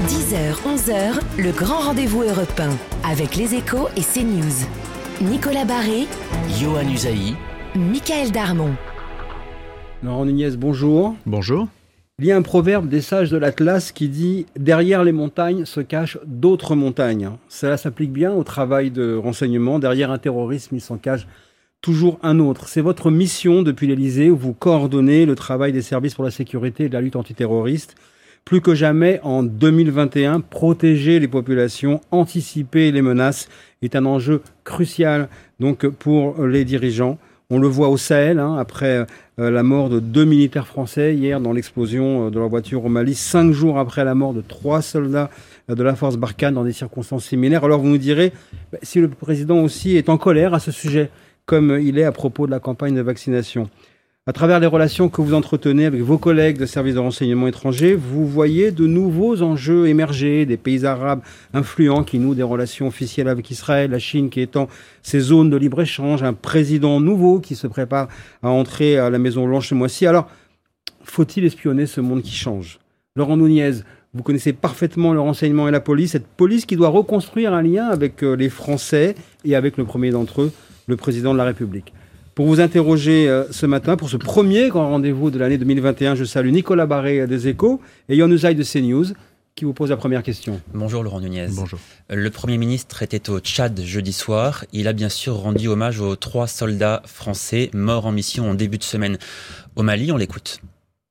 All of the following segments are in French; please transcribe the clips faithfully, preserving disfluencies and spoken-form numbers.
dix heures, onze heures, le grand rendez-vous Europe un, avec les Échos et CNews. Nicolas Barré, Yohann Usaï, Michael Darmon. Laurent Nunez, bonjour. Bonjour. Il y a un proverbe des sages de l'Atlas qui dit « Derrière les montagnes se cachent d'autres montagnes ». Cela s'applique bien au travail de renseignement. Derrière un terrorisme, il s'en cache toujours un autre. C'est votre mission depuis l'Élysée où vous coordonnez le travail des services pour la sécurité et de la lutte antiterroriste. Plus que jamais, en deux mille vingt et un, protéger les populations, anticiper les menaces est un enjeu crucial donc, pour les dirigeants. On le voit au Sahel, hein, après euh, la mort de deux militaires français hier dans l'explosion euh, de leur voiture au Mali, cinq jours après la mort de trois soldats euh, de la force Barkhane dans des circonstances similaires. Alors vous nous direz, bah, si le président aussi est en colère à ce sujet, comme il est à propos de la campagne de vaccination. À travers les relations que vous entretenez avec vos collègues de services de renseignement étrangers, vous voyez de nouveaux enjeux émerger, des pays arabes influents qui nouent des relations officielles avec Israël, la Chine qui étend ses zones de libre-échange, un président nouveau qui se prépare à entrer à la Maison-Blanche ce mois-ci. Alors, faut-il espionner ce monde qui change ? Laurent Nunez, vous connaissez parfaitement le renseignement et la police, cette police qui doit reconstruire un lien avec les Français et avec le premier d'entre eux, le président de la République. Pour vous interroger euh, ce matin, pour ce premier grand rendez-vous de l'année deux mille vingt et un, je salue Nicolas Barré des Échos et Yohann Usaï de CNews qui vous pose la première question. Bonjour Laurent Nunez. Bonjour. Le Premier ministre était au Tchad jeudi soir. Il a bien sûr rendu hommage aux trois soldats français morts en mission en début de semaine. Au Mali, on l'écoute.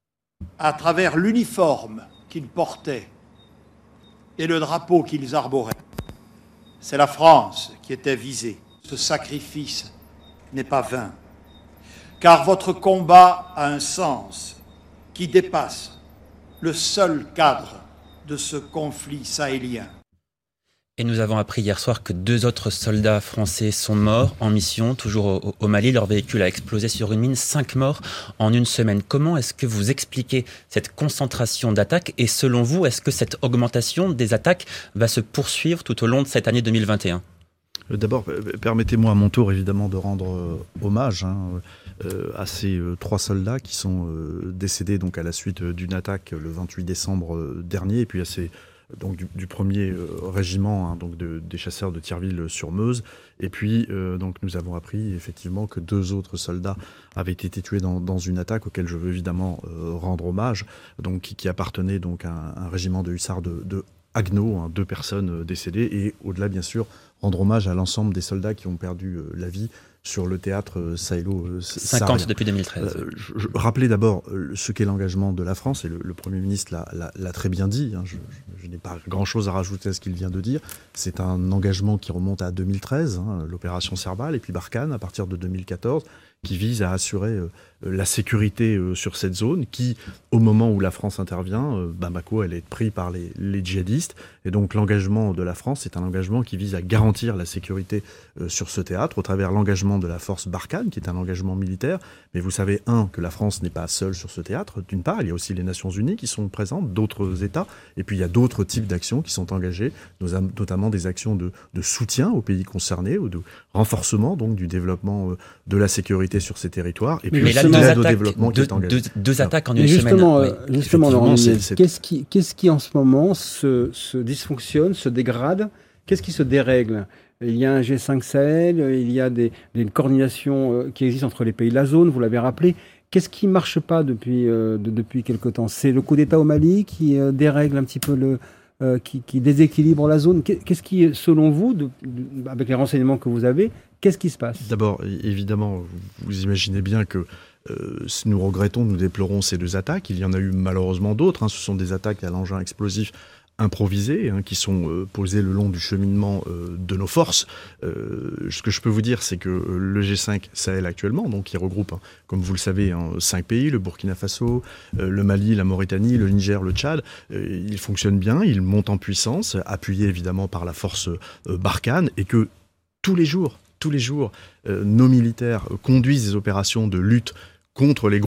À travers l'uniforme qu'ils portaient et le drapeau qu'ils arboraient, c'est la France qui était visée. Ce sacrifice n'est pas vain, car votre combat a un sens qui dépasse le seul cadre de ce conflit sahélien. Et nous avons appris hier soir que deux autres soldats français sont morts en mission, toujours au, au Mali. Leur véhicule a explosé sur une mine, cinq morts en une semaine. Comment est-ce que vous expliquez cette concentration d'attaques et selon vous, est-ce que cette augmentation des attaques va se poursuivre tout au long de cette année deux mille vingt et un ? D'abord, permettez-moi à mon tour évidemment de rendre euh, hommage hein, euh, à ces euh, trois soldats qui sont euh, décédés donc, à la suite euh, d'une attaque le vingt-huit décembre euh, dernier, et puis à ces, donc, du, du premier euh, régiment hein, donc de, des chasseurs de Thierville-sur-Meuse. Et puis euh, donc, nous avons appris effectivement que deux autres soldats avaient été tués dans, dans une attaque auquel je veux évidemment euh, rendre hommage, donc, qui, qui appartenait donc, à un, un régiment de hussards de, de Haguenau, hein, deux personnes décédées, et au-delà bien sûr rendre hommage à l'ensemble des soldats qui ont perdu euh, la vie sur le théâtre euh, sahélo-saharien. cinquante depuis deux mille treize. Euh, je, je, rappelez d'abord euh, ce qu'est l'engagement de la France, et le, le Premier ministre l'a, l'a, l'a très bien dit, hein, je, je, je n'ai pas grand-chose à rajouter à ce qu'il vient de dire. C'est un engagement qui remonte à deux mille treize, hein, l'opération Serval, et puis Barkhane à partir de deux mille quatorze, qui vise à assurer euh, la sécurité euh, sur cette zone, qui, au moment où la France intervient, euh, Bamako, elle est prise par les, les djihadistes, et donc l'engagement de la France, c'est un engagement qui vise à garantir la sécurité euh, sur ce théâtre, au travers l'engagement de la force Barkhane, qui est un engagement militaire. Mais vous savez, un, que la France n'est pas seule sur ce théâtre, d'une part, il y a aussi les Nations Unies qui sont présentes, d'autres États, et puis il y a d'autres types d'actions qui sont engagées, notamment des actions de, de soutien aux pays concernés, ou de renforcement donc du développement euh, de la sécurité sur ces territoires, et puis mais aussi là, deux, l'aide attaques, au développement deux, qui est engagée. Deux, deux attaques en une mais justement, semaine. euh, oui. Justement, Laurent, c'est, c'est... Qu'est-ce, qui, qu'est-ce qui en ce moment se, se dysfonctionne, se dégrade ? Qu'est-ce qui se dérègle ? Il y a un G cinq Sahel, il y a des, des coordinations qui existent entre les pays de la zone, vous l'avez rappelé. Qu'est-ce qui ne marche pas depuis, euh, de, depuis quelque temps ? C'est le coup d'État au Mali qui euh, dérègle un petit peu le... Euh, qui, qui déséquilibre la zone. Qu'est-ce qui, selon vous, de, de, avec les renseignements que vous avez, qu'est-ce qui se passe ? D'abord, évidemment, vous imaginez bien que euh, nous regrettons, nous déplorons ces deux attaques. Il y en a eu malheureusement d'autres. Hein. Ce sont des attaques à l'engin explosif improvisés hein, qui sont euh, posés le long du cheminement euh, de nos forces. Euh, ce que je peux vous dire, c'est que euh, le G cinq Sahel actuellement, donc qui regroupe, hein, comme vous le savez, hein, cinq pays, le Burkina Faso, euh, le Mali, la Mauritanie, le Niger, le Tchad, euh, il fonctionne bien, il monte en puissance, appuyé évidemment par la force euh, Barkhane, et que tous les jours, tous les jours, euh, nos militaires conduisent des opérations de lutte contre les groupes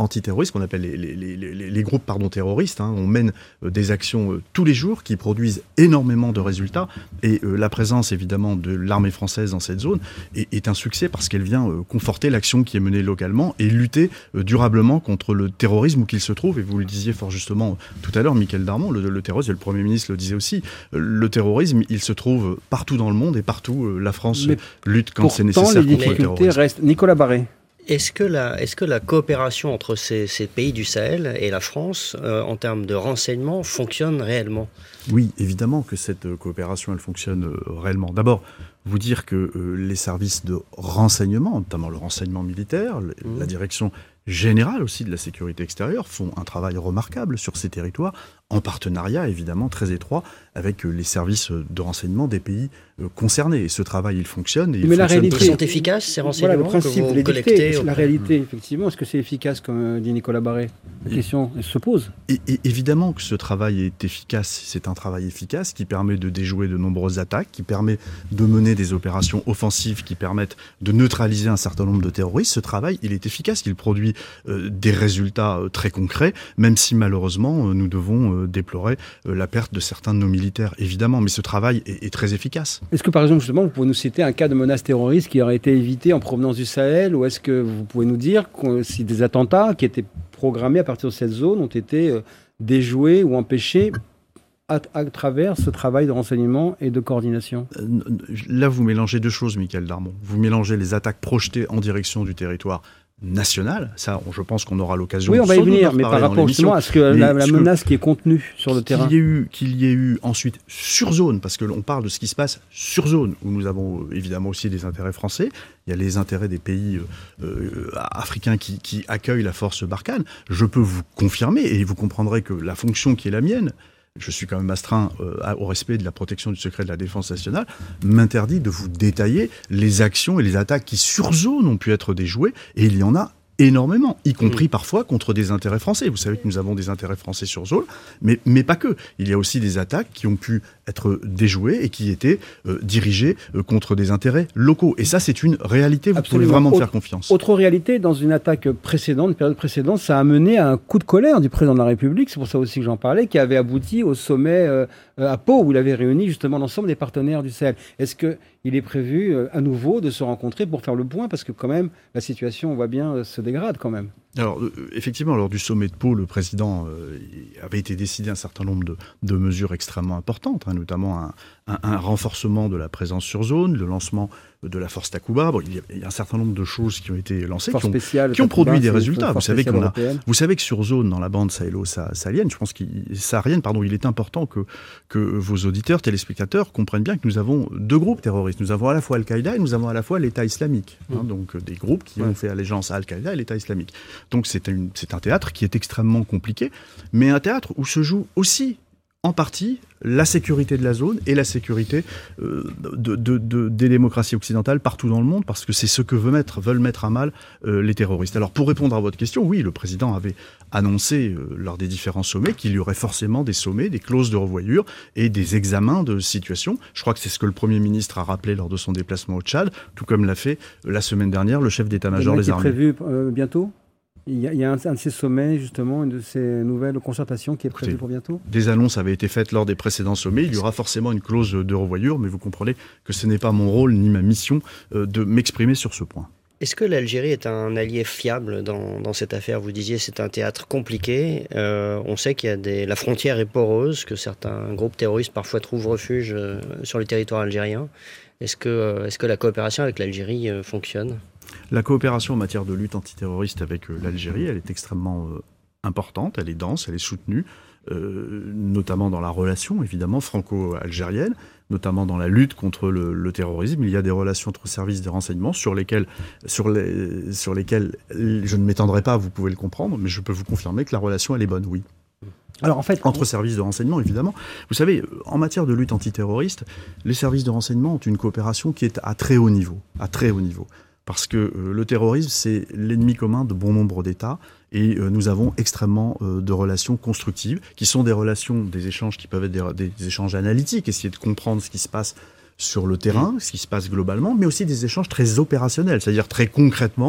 antiterroristes, qu'on appelle les, les, les, les, les groupes pardon, terroristes. Hein. On mène euh, des actions euh, tous les jours qui produisent énormément de résultats. Et euh, la présence, évidemment, de l'armée française dans cette zone est, est un succès parce qu'elle vient euh, conforter l'action qui est menée localement et lutter euh, durablement contre le terrorisme où qu'il se trouve. Et vous le disiez fort justement tout à l'heure, Michaël Darmon, le, le terrorisme, et le Premier ministre le disait aussi, euh, le terrorisme, il se trouve partout dans le monde et partout, euh, la France Mais lutte quand c'est nécessaire les contre le terrorisme. Restent. Nicolas Barré. Est-ce que la, est-ce que la coopération entre ces, ces pays du Sahel et la France, euh, en termes de renseignement, fonctionne réellement ? Oui, évidemment que cette euh, coopération, elle fonctionne euh, réellement. D'abord, vous dire que euh, les services de renseignement, notamment le renseignement militaire, le, mmh. la direction générale aussi de la sécurité extérieure, font un travail remarquable sur ces territoires, en partenariat évidemment très étroit avec euh, les services de renseignement des pays euh, concernés. Et ce travail, il fonctionne. Et il Mais la fonctionne réalité, ils sont efficaces, ces renseignements voilà, le principe, que vous les collectez dictées, auprès... la réalité, effectivement, est-ce que c'est efficace, comme dit Nicolas Barré ? La question elle se pose. Et, et évidemment que ce travail est efficace. C'est un travail efficace qui permet de déjouer de nombreuses attaques, qui permet de mener des opérations offensives qui permettent de neutraliser un certain nombre de terroristes. Ce travail, il est efficace, il produit euh, des résultats euh, très concrets, même si malheureusement euh, nous devons euh, déplorer euh, la perte de certains de nos militaires, évidemment. Mais ce travail est, est très efficace. Est-ce que par exemple, justement, vous pouvez nous citer un cas de menace terroriste qui aurait été évité en provenance du Sahel, ou est-ce que vous pouvez nous dire si des attentats qui étaient programmés à partir de cette zone ont été euh, déjoués ou empêchés à, à travers ce travail de renseignement et de coordination ? Là, vous mélangez deux choses, Michaël Darmon. Vous mélangez les attaques projetées en direction du territoire national. Ça, je pense qu'on aura l'occasion. Oui, on va y venir, mais par rapport justement à ce que la, la menace qui est contenue sur le terrain. Qu'il y ait eu, qu'il y ait eu ensuite sur zone, parce que l'on parle de ce qui se passe sur zone, où nous avons évidemment aussi des intérêts français. Il y a les intérêts des pays euh, africains qui, qui accueillent la force Barkhane. Je peux vous confirmer, et vous comprendrez que la fonction qui est la mienne, je suis quand même astreint euh, au respect de la protection du secret de la défense nationale, m'interdit de vous détailler les actions et les attaques qui sur zone ont pu être déjouées, et il y en a énormément, y compris parfois contre des intérêts français. Vous savez que nous avons des intérêts français sur zone, mais, mais pas que. Il y a aussi des attaques qui ont pu être déjouées et qui étaient euh, dirigées euh, contre des intérêts locaux. Et ça, c'est une réalité, vous Absolument. pouvez vraiment me Autre, faire confiance. Autre réalité, dans une attaque précédente, une période précédente, ça a mené à un coup de colère du président de la République, c'est pour ça aussi que j'en parlais, qui avait abouti au sommet euh, à Pau, où il avait réuni justement l'ensemble des partenaires du Sahel. Est-ce qu'il est prévu euh, à nouveau de se rencontrer pour faire le point ? Parce que quand même, la situation, on voit bien, euh, se dégrade quand même. Alors, euh, effectivement, lors du sommet de Pau, le président euh, avait été décidé un certain nombre de, de mesures extrêmement importantes, hein, notamment un, un, un renforcement de la présence sur zone, le lancement de la force Takuba. Bon, il, y a, il y a un certain nombre de choses qui ont été lancées, qui ont, spéciale, qui ont Takuba, produit des résultats. Vous savez, qu'on a, européenne. vous savez que sur zone, dans la bande sahélo-saharienne, je pense qu'il, saharienne, pardon, il est important que, que vos auditeurs, téléspectateurs comprennent bien que nous avons deux groupes terroristes. Nous avons à la fois Al-Qaïda et nous avons à la fois l'État islamique. Mmh. Hein, donc des groupes qui ouais. ont fait allégeance à Al-Qaïda et l'État islamique. Donc c'est, une, c'est un théâtre qui est extrêmement compliqué, mais un théâtre où se joue aussi en partie la sécurité de la zone et la sécurité euh, de, de, de, des démocraties occidentales partout dans le monde, parce que c'est ce que veut mettre, veulent mettre à mal euh, les terroristes. Alors pour répondre à votre question, oui, le président avait annoncé euh, lors des différents sommets qu'il y aurait forcément des sommets, des clauses de revoyure et des examens de situation. Je crois que c'est ce que le Premier ministre a rappelé lors de son déplacement au Tchad, tout comme l'a fait euh, la semaine dernière le chef d'état-major des armées. C'est prévu euh, bientôt ? Il y, a, il y a un, un de ces sommets, justement, une de ces nouvelles concertations qui est prévue pour bientôt ? Des annonces avaient été faites lors des précédents sommets. Il y aura forcément une clause de revoyure, mais vous comprenez que ce n'est pas mon rôle ni ma mission euh, de m'exprimer sur ce point. Est-ce que l'Algérie est un allié fiable dans, dans cette affaire ? Vous disiez c'est un théâtre compliqué. Euh, on sait qu'il y a des, la frontière est poreuse, que certains groupes terroristes parfois trouvent refuge euh, sur le territoire algérien. Est-ce que, euh, est-ce que la coopération avec l'Algérie euh, fonctionne ? La coopération en matière de lutte antiterroriste avec euh, l'Algérie, elle est extrêmement euh, importante, elle est dense, elle est soutenue, euh, notamment dans la relation, évidemment, franco-algérienne, notamment dans la lutte contre le, le terrorisme. Il y a des relations entre services de renseignement sur lesquelles, sur, les, sur lesquelles je ne m'étendrai pas, vous pouvez le comprendre, mais je peux vous confirmer que la relation, elle est bonne, oui. Alors en fait, entre services de renseignement, évidemment. Vous savez, en matière de lutte antiterroriste, les services de renseignement ont une coopération qui est à très haut niveau, à très haut niveau. Parce que euh, le terrorisme, c'est l'ennemi commun de bon nombre d'États, et euh, nous avons extrêmement euh, de relations constructives, qui sont des relations, des échanges qui peuvent être des, des échanges analytiques, essayer de comprendre ce qui se passe sur le terrain, ce qui se passe globalement, mais aussi des échanges très opérationnels, c'est-à-dire très concrètement,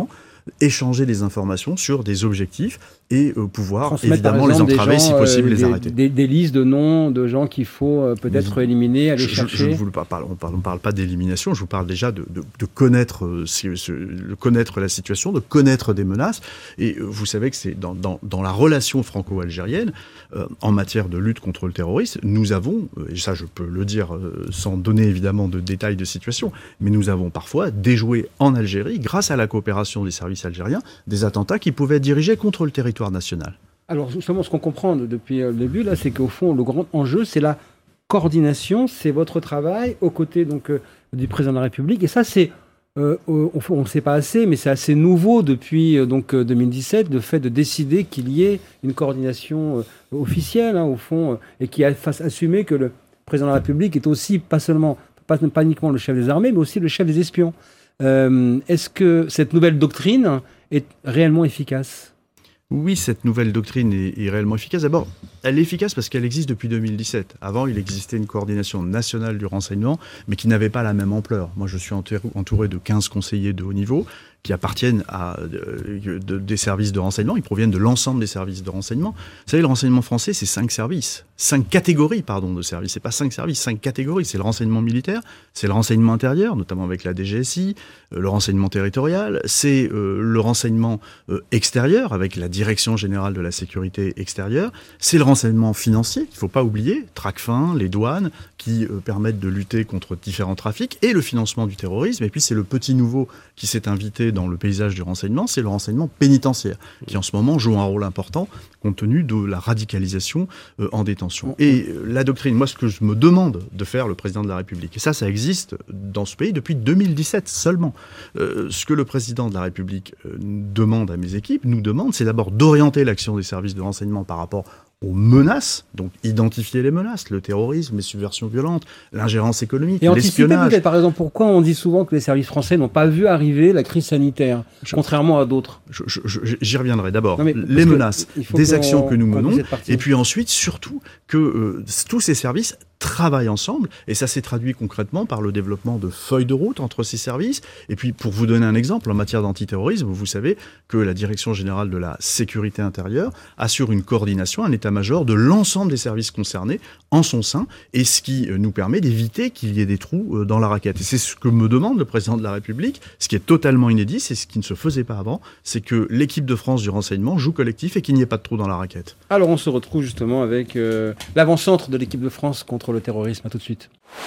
échanger des informations sur des objectifs et euh, pouvoir Transmettre, évidemment par exemple, les entraver, des gens, si possible, euh, les des, arrêter. Des, des listes de noms de gens qu'il faut euh, peut-être Mais, éliminer, aller je, chercher. Je, je vous parle, on ne parle, parle pas d'élimination, je vous parle déjà de, de, de connaître, euh, ce, ce, de connaître la situation, de connaître des menaces. Et euh, vous savez que c'est dans, dans, dans la relation franco-algérienne, euh, en matière de lutte contre le terrorisme, nous avons, euh, et ça je peux le dire euh, sans donner évidemment de détails de situation, mais nous avons parfois déjoué en Algérie, grâce à la coopération des services algériens, des attentats qui pouvaient être dirigés contre le territoire national. Alors justement, ce qu'on comprend depuis le début, là, c'est qu'au fond, le grand enjeu, c'est la coordination, c'est votre travail aux côtés donc, euh, du président de la République. Et ça, c'est, euh, on ne sait pas assez, mais c'est assez nouveau depuis euh, donc, deux mille dix-sept, le fait de décider qu'il y ait une coordination euh, officielle, hein, au fond, euh, et qui fasse assumer que le président de la République est aussi, pas seulement, pas, pas uniquement le chef des armées, mais aussi le chef des espions. Euh, est-ce que cette nouvelle doctrine est réellement efficace ? Oui, cette nouvelle doctrine est, est réellement efficace. D'abord, elle est efficace parce qu'elle existe depuis deux mille dix-sept. Avant, il existait une coordination nationale du renseignement, mais qui n'avait pas la même ampleur. Moi, je suis entouré de quinze conseillers de haut niveau qui appartiennent à euh, de, des services de renseignement. Ils proviennent de l'ensemble des services de renseignement. Vous savez, le renseignement français, c'est cinq services. Cinq catégories, pardon, de services. C'est pas cinq services, cinq catégories. C'est le renseignement militaire, c'est le renseignement intérieur, notamment avec la D G S I, euh, le renseignement territorial, c'est euh, le renseignement euh, extérieur, avec la Direction générale de la sécurité extérieure, c'est le renseignement financier, qu'il ne faut pas oublier, Tracfin, les douanes, qui euh, permettent de lutter contre différents trafics, et le financement du terrorisme. Et puis c'est le petit nouveau qui s'est invité dans le paysage du renseignement, c'est le renseignement pénitentiaire, qui en ce moment joue un rôle important compte tenu de la radicalisation euh, en détention. Et euh, la doctrine, moi ce que je me demande de faire le président de la République, et ça, ça existe dans ce pays depuis deux mille dix-sept seulement, euh, ce que le président de la République euh, demande à mes équipes, nous demande, c'est d'abord d'orienter l'action des services de renseignement par rapport aux menaces, donc identifier les menaces, le terrorisme, les subversions violentes, l'ingérence économique, et anticiper l'espionnage. peut-être, par exemple, pourquoi on dit souvent que les services français n'ont pas vu arriver la crise sanitaire, je, contrairement à d'autres. je, je, je, J'y reviendrai d'abord. Non, les menaces, des actions que nous menons, et puis ensuite, surtout, que euh, tous ces services travaillent ensemble, et ça s'est traduit concrètement par le développement de feuilles de route entre ces services. Et puis, pour vous donner un exemple, en matière d'antiterrorisme, vous savez que la Direction générale de la sécurité intérieure assure une coordination, un état-major de l'ensemble des services concernés en son sein, et ce qui nous permet d'éviter qu'il y ait des trous dans la raquette. Et c'est ce que me demande le président de la République, ce qui est totalement inédit, c'est ce qui ne se faisait pas avant, c'est que l'équipe de France du renseignement joue collectif et qu'il n'y ait pas de trous dans la raquette. Alors on se retrouve justement avec euh, l'avant-centre de l'équipe de France contre le terrorisme. À tout de suite.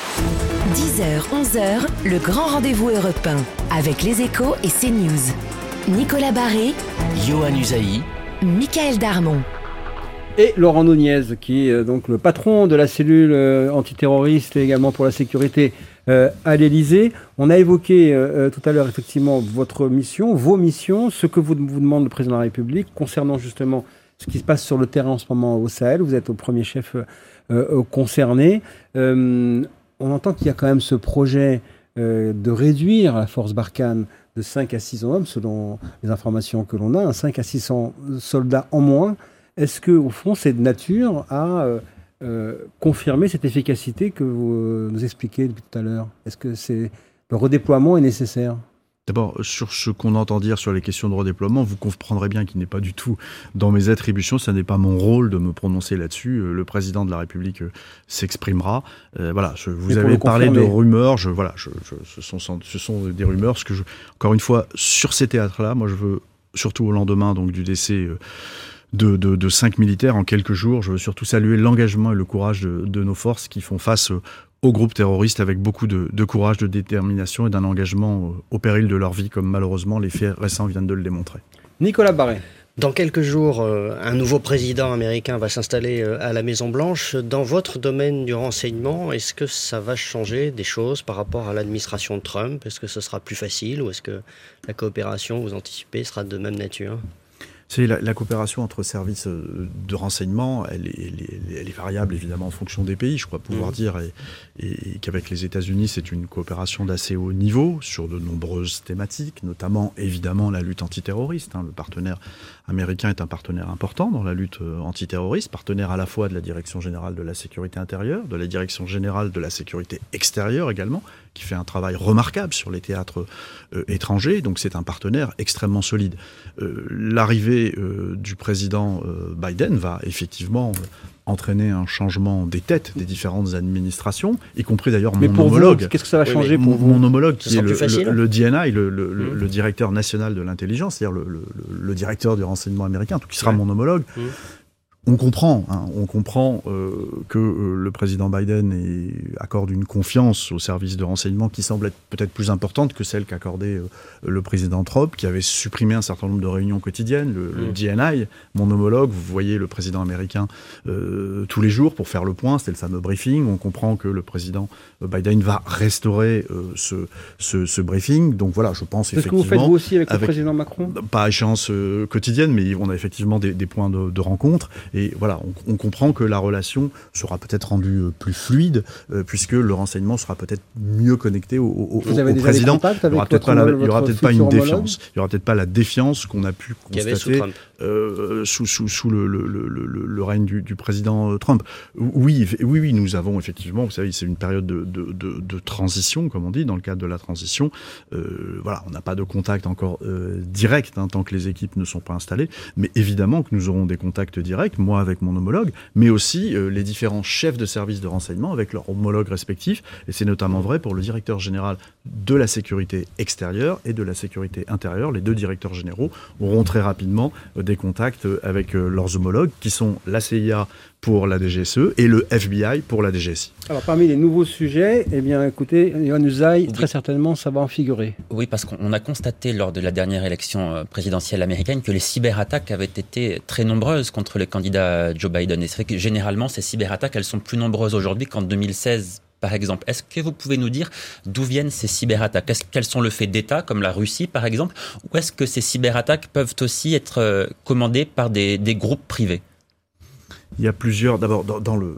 dix heures, onze heures, le grand rendez-vous européen avec les Échos et CNews. Nicolas Barré, Yohann Usaï, Michael Darmon. Et Laurent Nunez, qui est donc le patron de la cellule euh, antiterroriste et également pour la sécurité euh, à l'Élysée. On a évoqué euh, tout à l'heure effectivement votre mission, vos missions, ce que vous, vous demande le président de la République concernant justement ce qui se passe sur le terrain en ce moment au Sahel. Vous êtes au premier chef euh, concerné. Euh, on entend qu'il y a quand même ce projet euh, de réduire la force Barkhane de cinq à six cents hommes, selon les informations que l'on a, hein, cinq à six cents soldats en moins. Est-ce que, au fond, c'est de nature à euh, euh, confirmer cette efficacité que vous euh, nous expliquez depuis tout à l'heure? Est-ce que c'est, le redéploiement est nécessaire? D'abord, sur ce qu'on entend dire sur les questions de redéploiement, vous comprendrez bien qu'il n'est pas du tout dans mes attributions. Ce n'est pas mon rôle de me prononcer là-dessus. Le président de la République s'exprimera. Euh, voilà, je, vous avez parlé de rumeurs. Je, voilà, je, je, ce, sont, ce sont des rumeurs. Ce que je, encore une fois, sur ces théâtres-là, moi, je veux, surtout au lendemain donc, du décès euh, de, de, de cinq militaires en quelques jours, je veux surtout saluer l'engagement et le courage de, de nos forces qui font face euh, aux groupes terroristes avec beaucoup de, de courage, de détermination et d'un engagement au péril de leur vie, comme malheureusement les faits récents viennent de le démontrer. Nicolas Barré. Dans quelques jours, euh, un nouveau président américain va s'installer euh, à la Maison-Blanche. Dans votre domaine du renseignement, est-ce que ça va changer des choses par rapport à l'administration de Trump? Est-ce que ce sera plus facile ou est-ce que la coopération, vous anticipez, sera de même nature? C'est la, la coopération entre services de renseignement, elle est, elle, est, elle est variable évidemment en fonction des pays, je crois pouvoir mmh. dire, et, et, et qu'avec les États-Unis, c'est une coopération d'assez haut niveau sur de nombreuses thématiques, notamment évidemment la lutte antiterroriste. Hein. Le partenaire américain est un partenaire important dans la lutte antiterroriste, partenaire à la fois de la Direction générale de la sécurité intérieure, de la Direction générale de la sécurité extérieure également, qui fait un travail remarquable sur les théâtres euh, étrangers. Donc c'est un partenaire extrêmement solide. Euh, l'arrivée Euh, du président euh, Biden va effectivement euh, entraîner un changement des têtes des différentes administrations, y compris d'ailleurs mais mon pour homologue. Vous, qu'est-ce que ça va changer oui, pour mon, vous mon homologue, qui est le, le, le D N I, le, le, mmh. le directeur national de l'intelligence, c'est-à-dire le, le, le directeur du renseignement américain, qui sera ouais. mon homologue. Mmh. On comprend, hein, on comprend euh, que euh, le président Biden est, accorde une confiance aux services de renseignement qui semble être peut-être plus importante que celle qu'accordait euh, le président Trump, qui avait supprimé un certain nombre de réunions quotidiennes. Le, mmh. le D N I, mon homologue, vous voyez le président américain euh, tous les jours pour faire le point, c'était le fameux briefing. On comprend que le président Biden va restaurer euh, ce, ce, ce briefing. Donc voilà, je pense Est-ce effectivement... Est-ce que vous faites vous aussi avec, avec le président Macron ? Pas à échéance euh, quotidienne, mais on a effectivement des, des points de, de rencontre. Et voilà, on, on comprend que la relation sera peut-être rendue euh, plus fluide, euh, puisque le renseignement sera peut-être mieux connecté au, au, Vous avez au déjà président. Avec il n'y aura peut-être pas, la, il y aura peut-être pas une défiance. Il n'y aura peut-être pas la défiance qu'on a pu constater euh, sous, sous, sous le, le, le, le, le règne du, du président Trump. Oui, oui, oui, nous avons effectivement, vous savez, c'est une période de, de, de, de transition, comme on dit, dans le cadre de la transition. Euh, voilà, on n'a pas de contact encore euh, direct, hein, tant que les équipes ne sont pas installées, mais évidemment que nous aurons des contacts directs, moi avec mon homologue, mais aussi euh, les différents chefs de services de renseignement avec leurs homologues respectifs, et c'est notamment vrai pour le directeur général de la sécurité extérieure et de la sécurité intérieure. Les deux directeurs généraux auront très rapidement euh, des contacts avec euh, leurs homologues, qui sont la C I A pour la D G S E et le F B I pour la D G S I. Alors parmi les nouveaux sujets, eh bien écoutez, Yohann Usaï, oui. très certainement ça va en figurer. Oui, parce qu'on a constaté lors de la dernière élection présidentielle américaine que les cyberattaques avaient été très nombreuses contre le candidat Joe Biden. Et c'est vrai que généralement ces cyberattaques, elles sont plus nombreuses aujourd'hui qu'en deux mille seize. Par exemple, est-ce que vous pouvez nous dire d'où viennent ces cyberattaques ? Est-ce qu'elles sont le fait d'États, comme la Russie par exemple, ou est-ce que ces cyberattaques peuvent aussi être commandées par des, des groupes privés ? Il y a plusieurs... D'abord, dans, dans le...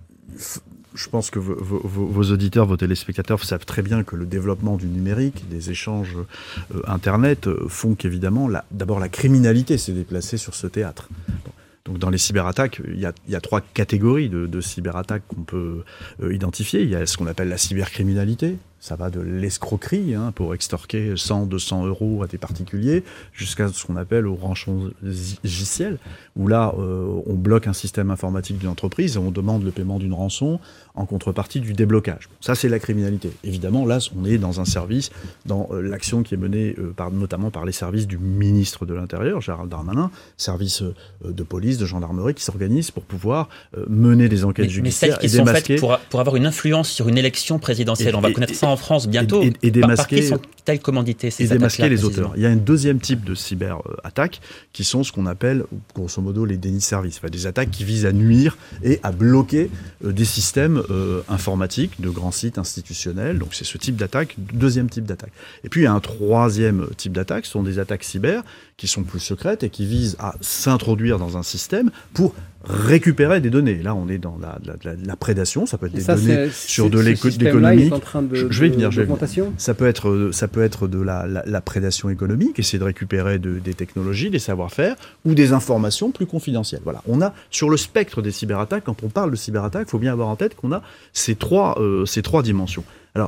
Je pense que vos, vos, vos auditeurs, vos téléspectateurs savent très bien que le développement du numérique, des échanges euh, Internet, euh, font qu'évidemment, la, d'abord la criminalité s'est déplacée sur ce théâtre. Bon. Donc dans les cyberattaques, il y a, il y a trois catégories de, de cyberattaques qu'on peut euh, identifier. Il y a ce qu'on appelle la cybercriminalité. Ça va de l'escroquerie, hein, pour extorquer cent, deux cents euros à des particuliers, jusqu'à ce qu'on appelle au rançon logiciel, où là, euh, on bloque un système informatique d'une entreprise et on demande le paiement d'une rançon en contrepartie du déblocage. Bon, ça, c'est la criminalité. Évidemment, là, on est dans un service, dans euh, l'action qui est menée euh, par, notamment par les services du ministre de l'Intérieur, Gérald Darmanin, services euh, de police, de gendarmerie, qui s'organisent pour pouvoir euh, mener des enquêtes mais, judiciaires mais celles qui et démasquer... sont faites pour, pour avoir une influence sur une élection présidentielle. Et, on va et, connaître ça en France bientôt. Et, et, et démasquer, par, par qui sont-elles commanditées, ces et démasquer les précisément. auteurs. Il y a un deuxième type de cyberattaques qui sont ce qu'on appelle, grosso modo, les dénis de service. Enfin, des attaques qui visent à nuire et à bloquer euh, des systèmes euh, informatiques de grands sites institutionnels. Donc c'est ce type d'attaque, deuxième type d'attaque. Et puis il y a un troisième type d'attaque, ce sont des attaques cyber qui sont plus secrètes et qui visent à s'introduire dans un système pour récupérer des données. Là, on est dans la, la, la, la prédation. Ça peut être des ça, données c'est, sur de l'économie. Je, je vais y venir. Je vais venir. Ça peut être, ça peut être de la, la, la prédation économique, essayer de récupérer de, des technologies, des savoir-faire ou des informations plus confidentielles. Voilà. On a sur le spectre des cyberattaques. Quand on parle de cyberattaques, il faut bien avoir en tête qu'on a ces trois, euh, ces trois dimensions. Alors,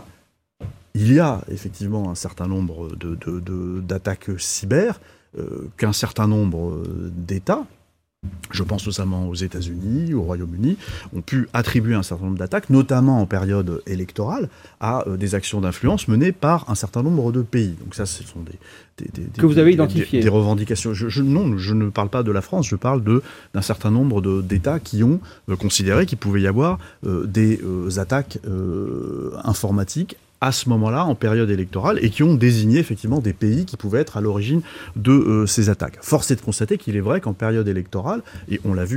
il y a effectivement un certain nombre de, de, de, d'attaques cyber euh, qu'un certain nombre d'États, je pense notamment aux États-Unis, au Royaume-Uni, ont pu attribuer un certain nombre d'attaques, notamment en période électorale, à euh, des actions d'influence menées par un certain nombre de pays. Donc ça, ce sont des... des, des que vous avez identifié. Des, des revendications. Je, je, non, je ne parle pas de la France, je parle de, d'un certain nombre de, d'États qui ont euh, considéré qu'il pouvait y avoir euh, des euh, attaques euh, informatiques à ce moment-là, en période électorale, et qui ont désigné effectivement des pays qui pouvaient être à l'origine de euh, ces attaques. Force est de constater qu'il est vrai qu'en période électorale, et on l'a vu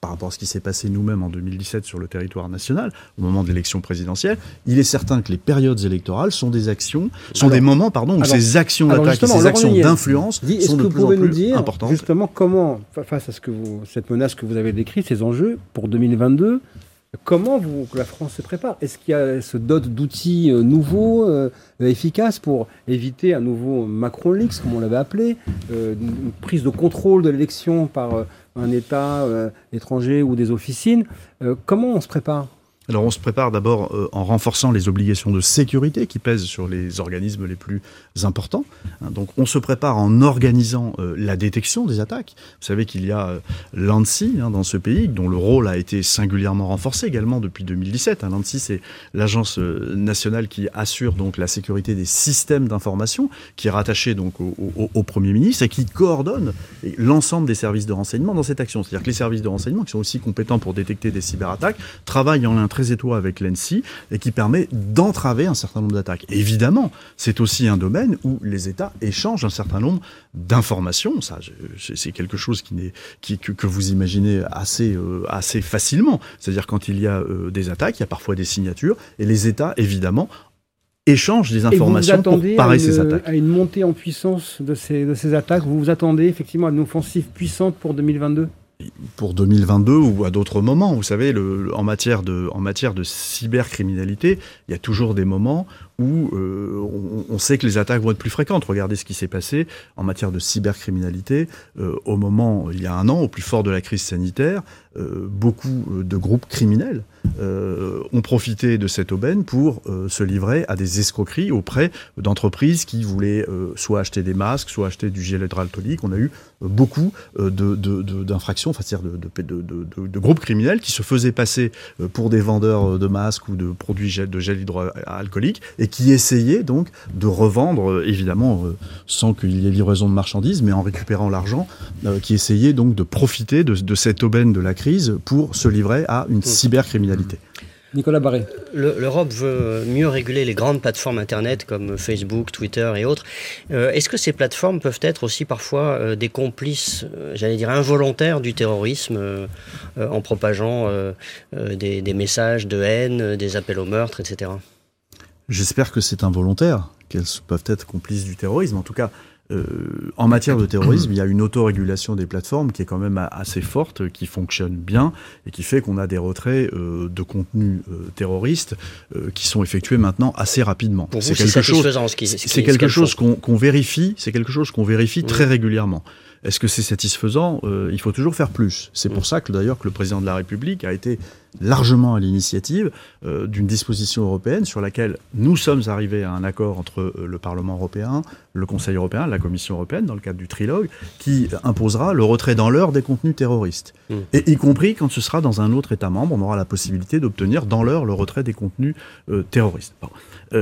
par rapport à ce qui s'est passé nous-mêmes en deux mille dix-sept sur le territoire national, au moment de l'élection présidentielle, il est certain que les périodes électorales sont des actions, sont alors, des moments pardon, où alors, ces actions d'attaque et ces actions d'influence dit, sont de plus en plus dire, importantes. Justement, comment, face à ce que vous, cette menace que vous avez décrite, ces enjeux pour deux mille vingt-deux, comment vous, la France se prépare? Est-ce qu'il y a ce dot d'outils euh, nouveaux, euh, efficaces pour éviter un nouveau Macron Leaks, comme on l'avait appelé, euh, une prise de contrôle de l'élection par euh, un État euh, étranger ou des officines? euh, Comment on se prépare? Alors on se prépare d'abord euh, en renforçant les obligations de sécurité qui pèsent sur les organismes les plus importants. Hein, donc on se prépare en organisant euh, la détection des attaques. Vous savez qu'il y a euh, l'ANSSI hein, dans ce pays, dont le rôle a été singulièrement renforcé également depuis deux mille dix-sept. Hein. L'ANSSI, c'est l'agence euh, nationale qui assure donc la sécurité des systèmes d'information, qui est rattachée donc au, au, au Premier ministre et qui coordonne l'ensemble des services de renseignement dans cette action. C'est-à-dire que les services de renseignement, qui sont aussi compétents pour détecter des cyberattaques, travaillent en lien très étroit avec l'ANSSI et qui permet d'entraver un certain nombre d'attaques. Et évidemment, c'est aussi un domaine où les États échangent un certain nombre d'informations. Ça, c'est quelque chose qui n'est, qui, que, que vous imaginez assez, euh, assez facilement. C'est-à-dire quand il y a euh, des attaques, il y a parfois des signatures et les États, évidemment, échangent des informations pour parer ces attaques. À une montée en puissance de ces, de ces attaques, vous vous attendez effectivement à une offensive puissante pour deux mille vingt-deux ? Pour deux mille vingt-deux ou à d'autres moments, vous savez, le, en, matière de, en matière de cybercriminalité, il y a toujours des moments où euh, on, on sait que les attaques vont être plus fréquentes. Regardez ce qui s'est passé en matière de cybercriminalité. Euh, au moment, il y a un an, au plus fort de la crise sanitaire, euh, beaucoup de groupes criminels euh, ont profité de cette aubaine pour euh, se livrer à des escroqueries auprès d'entreprises qui voulaient euh, soit acheter des masques, soit acheter du gel hydroalcoolique. On a eu euh, beaucoup euh, de, de, de, d'infractions, enfin, c'est-à-dire de, de, de, de, de groupes criminels qui se faisaient passer euh, pour des vendeurs de masques ou de produits gel, de gel hydroalcoolique et qui essayaient donc de revendre, euh, évidemment, euh, sans qu'il y ait livraison de marchandises, mais en récupérant l'argent, euh, qui essayaient donc de profiter de, de cette aubaine de la crise pour se livrer à une cybercriminalité. Nicolas Barré. Le, L'Europe veut mieux réguler les grandes plateformes Internet comme Facebook, Twitter et autres. Euh, est-ce que ces plateformes peuvent être aussi parfois euh, des complices, euh, j'allais dire involontaires, du terrorisme euh, euh, en propageant euh, euh, des, des messages de haine, des appels au meurtre, et cetera? J'espère que c'est involontaire, qu'elles peuvent être complices du terrorisme. En tout cas, Euh, en matière de terrorisme, il y a une autorégulation des plateformes qui est quand même assez forte, qui fonctionne bien et qui fait qu'on a des retraits euh, de contenus euh, terroristes euh, qui sont effectués maintenant assez rapidement. Pour vous, c'est, c'est quelque chose, ce qui, ce qui, c'est quelque chose qu'on, qu'on vérifie, c'est quelque chose qu'on vérifie mmh. très régulièrement. Est-ce que c'est satisfaisant ? euh, Il faut toujours faire plus. C'est mmh. pour ça que d'ailleurs que le président de la République a été largement à l'initiative euh, d'une disposition européenne sur laquelle nous sommes arrivés à un accord entre euh, le Parlement européen, le Conseil européen, la Commission européenne, dans le cadre du trilogue, qui imposera le retrait dans l'heure des contenus terroristes. Mmh. Et y compris quand ce sera dans un autre État membre, on aura la possibilité d'obtenir dans l'heure le retrait des contenus euh, terroristes. Bon.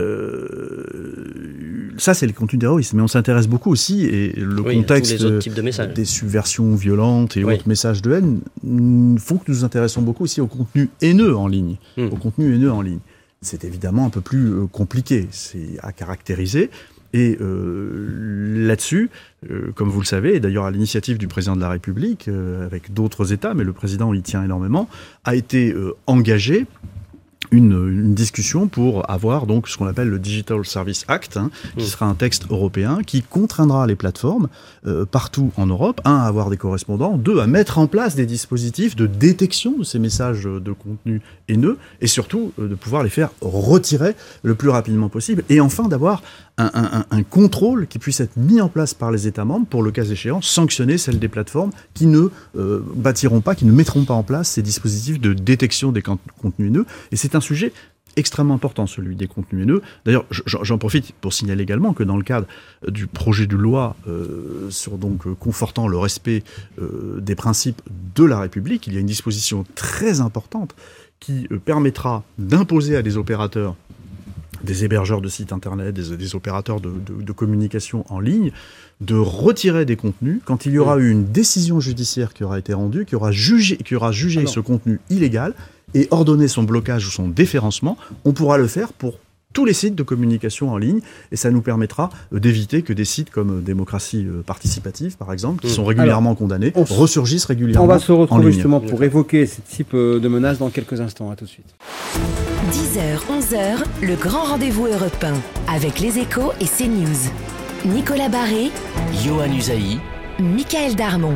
Euh, ça, c'est les contenus terroristes. Mais on s'intéresse beaucoup aussi, et le oui, contexte tous les autres types de messages. Des subversions violentes et oui. autres messages de haine font que nous nous intéressons beaucoup aussi au contenu haineux en ligne. Mmh. Au contenu haineux en ligne. C'est évidemment un peu plus euh, compliqué, c'est à caractériser. Et euh, là-dessus, euh, comme vous le savez, et d'ailleurs à l'initiative du président de la République, euh, avec d'autres États, mais le président y tient énormément, a été euh, engagé Une, une discussion pour avoir donc ce qu'on appelle le Digital Service Act, hein, qui mmh. sera un texte européen qui contraindra les plateformes euh, partout en Europe, un, à avoir des correspondants, deux, à mettre en place des dispositifs de détection de ces messages de contenu haineux, et surtout euh, de pouvoir les faire retirer le plus rapidement possible, et enfin d'avoir un, un, un contrôle qui puisse être mis en place par les États membres pour, le cas échéant, sanctionner celles des plateformes qui ne euh, bâtiront pas, qui ne mettront pas en place ces dispositifs de détection des contenus haineux. Et c'est un sujet extrêmement important, celui des contenus haineux. D'ailleurs, j'en profite pour signaler également que dans le cadre du projet de loi euh, sur donc euh, confortant le respect euh, des principes de la République, il y a une disposition très importante qui euh, permettra d'imposer à des opérateurs, des hébergeurs de sites internet, des, des opérateurs de, de, de communication en ligne, de retirer des contenus quand il y aura eu une décision judiciaire qui aura été rendue, qui aura jugé, qui aura jugé Alors. ce contenu illégal et ordonné son blocage ou son déréférencement. On pourra le faire pour tous les sites de communication en ligne, et ça nous permettra d'éviter que des sites comme Démocratie Participative, par exemple, qui mmh. sont régulièrement Alors, condamnés, ressurgissent régulièrement en ligne. On va se retrouver justement pour évoquer ce type de menaces dans quelques instants. À tout de suite. dix heures, onze heures, le grand rendez-vous européen avec les Échos et CNews. Nicolas Barré, Yohann Usaï, Michaël Darmon.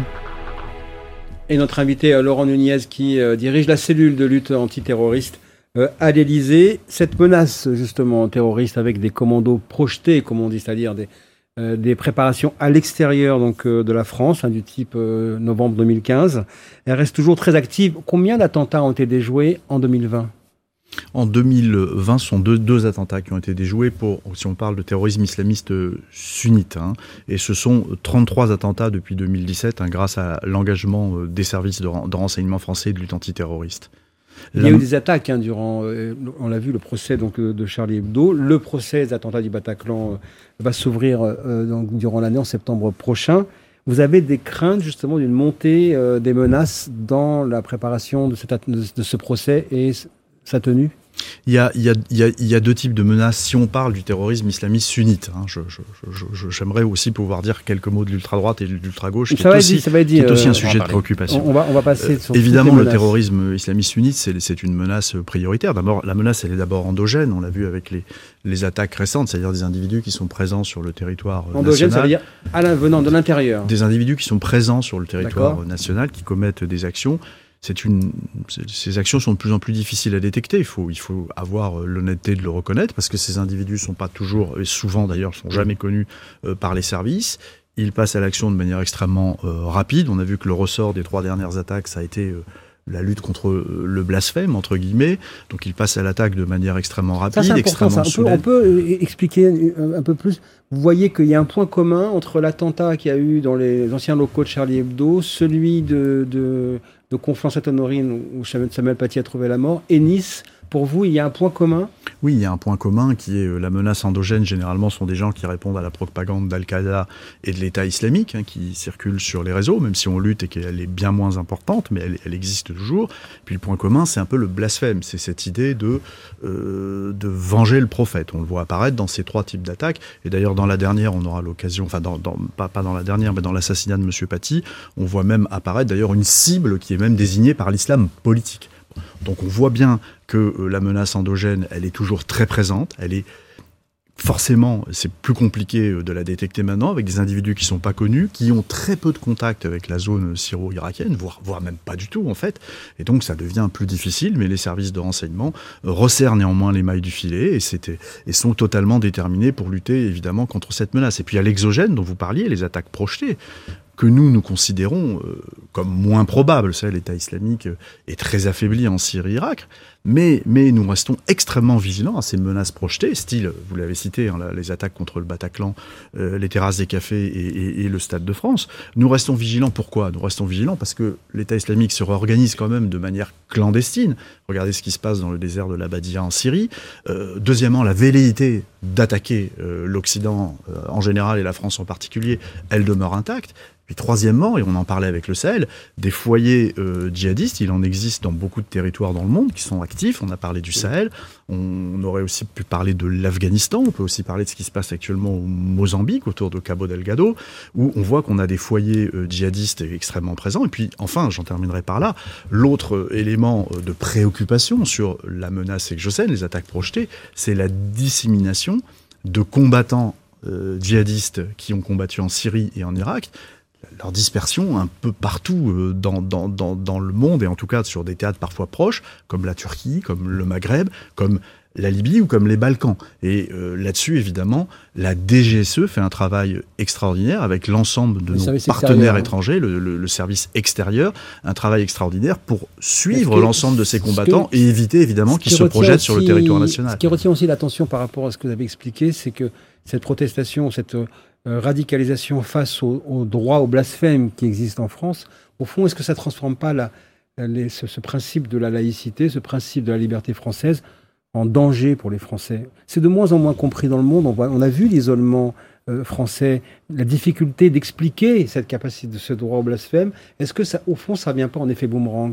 Et notre invité Laurent Nunez qui euh, dirige la cellule de lutte antiterroriste euh, à l'Élysée. Cette menace justement terroriste avec des commandos projetés, comme on dit, c'est-à-dire des, euh, des préparations à l'extérieur donc, euh, de la France, hein, du type euh, novembre deux mille quinze, elle reste toujours très active. Combien d'attentats ont été déjoués en deux mille vingt ? En deux mille vingt, ce sont deux, deux attentats qui ont été déjoués pour, si on parle de terrorisme islamiste sunnite. Hein, et ce sont trente-trois attentats depuis deux mille dix-sept, hein, grâce à l'engagement des services de, de renseignement français et de lutte antiterroriste. Il y a eu des attaques hein, durant, euh, on l'a vu, le procès donc, de Charlie Hebdo. Le procès des attentats du Bataclan euh, va s'ouvrir euh, donc, durant l'année, en septembre prochain. Vous avez des craintes justement d'une montée euh, des menaces dans la préparation de, cette, de, de ce procès et sa tenue ? Il y, a, il, y a, il, y a, il y a deux types de menaces. Si on parle du terrorisme islamiste sunnite, hein, je, je, je, je, j'aimerais aussi pouvoir dire quelques mots de l'ultra-droite et de l'ultra-gauche, qui, est aussi, dit, ça va être dit, qui est aussi euh, un sujet de préoccupation. On va, on va passer sur euh, Évidemment, le terrorisme islamiste sunnite, c'est, c'est une menace prioritaire. D'abord, la menace, elle est d'abord endogène. On l'a vu avec les, les attaques récentes, c'est-à-dire des individus qui sont présents sur le territoire endogène, national. Ça veut dire à la, venant de l'intérieur. Des individus qui sont présents sur le territoire D'accord. national, qui commettent des actions. C'est une, ces actions sont de plus en plus difficiles à détecter. Il faut, il faut avoir l'honnêteté de le reconnaître, parce que ces individus ne sont pas toujours, et souvent d'ailleurs, ne sont jamais connus euh, par les services. Ils passent à l'action de manière extrêmement euh, rapide. On a vu que le ressort des trois dernières attaques, ça a été euh, la lutte contre le blasphème, entre guillemets. Donc ils passent à l'attaque de manière extrêmement rapide, ça, c'est extrêmement ça. On peut, on peut expliquer un peu plus. Vous voyez qu'il y a un point commun entre l'attentat qu'il y a eu dans les anciens locaux de Charlie Hebdo, celui de... de de Conflans-Sainte-Honorine, où Samuel Paty a trouvé la mort, et Nice. Pour vous, il y a un point commun ? Oui, il y a un point commun qui est la menace endogène. Généralement, ce sont des gens qui répondent à la propagande d'Al-Qaïda et de l'État islamique, hein, qui circulent sur les réseaux, même si on lutte et qu'elle est bien moins importante, mais elle, elle existe toujours. Puis le point commun, c'est un peu le blasphème. C'est cette idée de, euh, de venger le prophète. On le voit apparaître dans ces trois types d'attaques. Et d'ailleurs, dans la dernière, on aura l'occasion, enfin, dans, dans, pas, pas dans la dernière, mais dans l'assassinat de M. Paty, on voit même apparaître d'ailleurs une cible qui est même désignée par l'islam politique. Donc on voit bien que euh, la menace endogène, elle est toujours très présente, elle est forcément, c'est plus compliqué de la détecter maintenant, avec des individus qui ne sont pas connus, qui ont très peu de contact avec la zone syro-irakienne, voire, voire même pas du tout en fait, et donc ça devient plus difficile, mais les services de renseignement euh, resserrent néanmoins les mailles du filet, et, c'était, et sont totalement déterminés pour lutter évidemment contre cette menace. Et puis il y a l'exogène dont vous parliez, les attaques projetées, que nous, nous considérons euh, comme moins probables. Vous savez, l'État islamique est très affaibli en Syrie et Irak, mais, mais nous restons extrêmement vigilants à ces menaces projetées, style, vous l'avez cité, hein, les attaques contre le Bataclan, euh, les terrasses des cafés et, et, et le Stade de France. Nous restons vigilants. Pourquoi ? Nous restons vigilants parce que l'État islamique se réorganise quand même de manière clandestine. Regardez ce qui se passe dans le désert de l'Abadia en Syrie. Euh, deuxièmement, la velléité d'attaquer euh, l'Occident euh, en général et la France en particulier, elle demeure intacte. Puis troisièmement, et on en parlait avec le Sahel, des foyers euh, djihadistes, il en existe dans beaucoup de territoires dans le monde qui sont actifs. On a parlé du Sahel, on aurait aussi pu parler de l'Afghanistan, on peut aussi parler de ce qui se passe actuellement au Mozambique, autour de Cabo Delgado, où on voit qu'on a des foyers euh, djihadistes extrêmement présents. Et puis enfin, j'en terminerai par là, l'autre élément de préoccupation sur la menace exogène, les attaques projetées, c'est la dissémination de combattants euh, djihadistes qui ont combattu en Syrie et en Irak, leur dispersion un peu partout dans, dans, dans, dans le monde, et en tout cas sur des théâtres parfois proches, comme la Turquie, comme le Maghreb, comme la Libye ou comme les Balkans. Et euh, là-dessus, évidemment, la D G S E fait un travail extraordinaire avec l'ensemble de le nos partenaires étrangers, le, le, le service extérieur, un travail extraordinaire pour suivre que, l'ensemble de ces combattants que, et éviter évidemment qu'ils se projettent aussi, sur le territoire national. Ce qui retient aussi l'attention par rapport à ce que vous avez expliqué, c'est que cette protestation, cette euh, radicalisation face au, au droit au blasphème qui existe en France, au fond, est-ce que ça ne transforme pas la, les, ce, ce principe de la laïcité, ce principe de la liberté française en danger pour les Français? C'est de moins en moins compris dans le monde. On, voit, on a vu l'isolement euh, français, la difficulté d'expliquer cette capacité de ce droit au blasphème. Est-ce que, ça, au fond, ça ne vient pas en effet boomerang?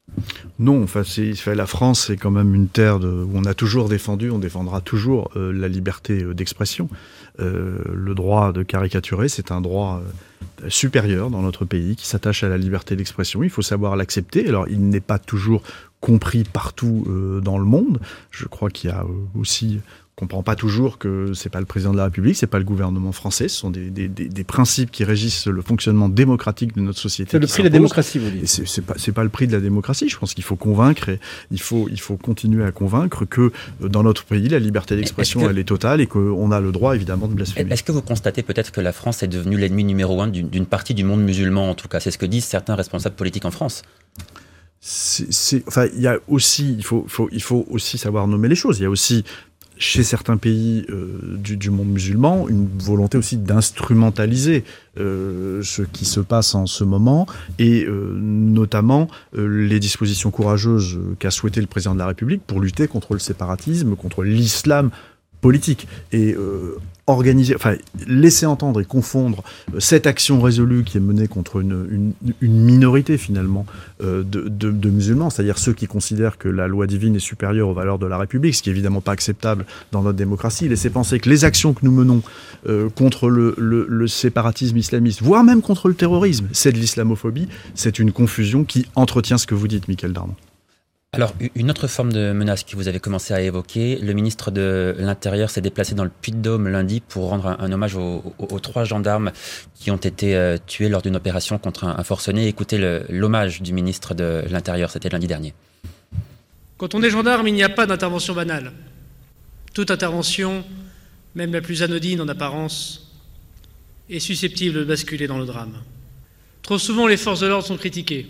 Non, enfin, c'est, enfin, la France, c'est quand même une terre de, où on a toujours défendu, on défendra toujours euh, la liberté euh, d'expression. Euh, le droit de caricaturer, c'est un droit euh, supérieur dans notre pays qui s'attache à la liberté d'expression. Il faut savoir l'accepter. Alors, il n'est pas toujours compris partout euh, dans le monde. Je crois qu'il y a euh, aussi... On comprend pas toujours que c'est pas le président de la République, c'est pas le gouvernement français, ce sont des, des, des, des principes qui régissent le fonctionnement démocratique de notre société. C'est le prix de la démocratie, vous dites. Et c'est, c'est pas, c'est pas le prix de la démocratie. Je pense qu'il faut convaincre et il faut, il faut continuer à convaincre que dans notre pays, la liberté d'expression, que... elle est totale et qu'on a le droit, évidemment, de blasphémer. Est-ce que vous constatez peut-être que la France est devenue l'ennemi numéro un d'une, d'une partie du monde musulman, en tout cas? C'est ce que disent certains responsables politiques en France. C'est, c'est, enfin, il y a aussi, il faut, faut, il faut aussi savoir nommer les choses. Il y a aussi chez certains pays euh, du, du monde musulman, une volonté aussi d'instrumentaliser euh, ce qui se passe en ce moment, et euh, notamment euh, les dispositions courageuses qu'a souhaité le président de la République pour lutter contre le séparatisme, contre l'islam politique. Et euh, organiser, enfin, laisser entendre et confondre cette action résolue qui est menée contre une, une, une minorité finalement euh, de, de, de musulmans, c'est-à-dire ceux qui considèrent que la loi divine est supérieure aux valeurs de la République, ce qui est évidemment pas acceptable dans notre démocratie. Laisser penser que les actions que nous menons euh, contre le, le, le séparatisme islamiste, voire même contre le terrorisme, c'est de l'islamophobie, c'est une confusion qui entretient ce que vous dites, Michael Darmon. Alors, une autre forme de menace que vous avez commencé à évoquer, le ministre de l'Intérieur s'est déplacé dans le Puy-de-Dôme lundi pour rendre un, un hommage aux, aux, aux trois gendarmes qui ont été euh, tués lors d'une opération contre un, un forcené. Écoutez le, l'hommage du ministre de l'Intérieur, c'était lundi dernier. Quand on est gendarme, il n'y a pas d'intervention banale. Toute intervention, même la plus anodine en apparence, est susceptible de basculer dans le drame. Trop souvent, les forces de l'ordre sont critiquées.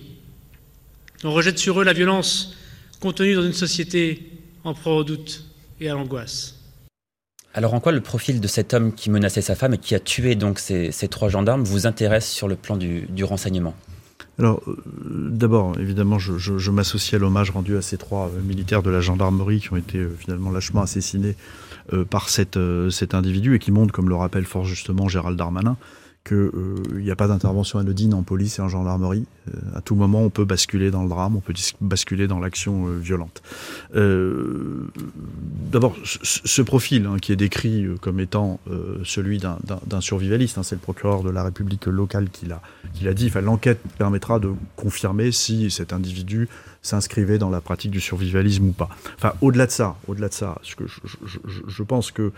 On rejette sur eux la violence contenue dans une société en proie au doute et à l'angoisse. Alors en quoi le profil de cet homme qui menaçait sa femme et qui a tué donc ces, ces trois gendarmes vous intéresse sur le plan du, du renseignement ? Alors, euh, d'abord, évidemment, je, je, je m'associe à l'hommage rendu à ces trois euh, militaires de la gendarmerie qui ont été euh, finalement lâchement assassinés euh, par cet, euh, cet individu et qui montrent, comme le rappelle fort justement Gérald Darmanin, qu'il n'y euh, a pas d'intervention anodine en police et en gendarmerie. Euh, à tout moment, on peut basculer dans le drame, on peut dis- basculer dans l'action euh, violente. Euh, d'abord, ce, ce profil hein, qui est décrit euh, comme étant euh, celui d'un, d'un, d'un survivaliste, hein, c'est le procureur de la République locale qui l'a, qui l'a dit. Enfin, l'enquête permettra de confirmer si cet individu s'inscrivait dans la pratique du survivalisme ou pas. Enfin, au-delà de ça, au-delà de ça, je, je, je, je pense que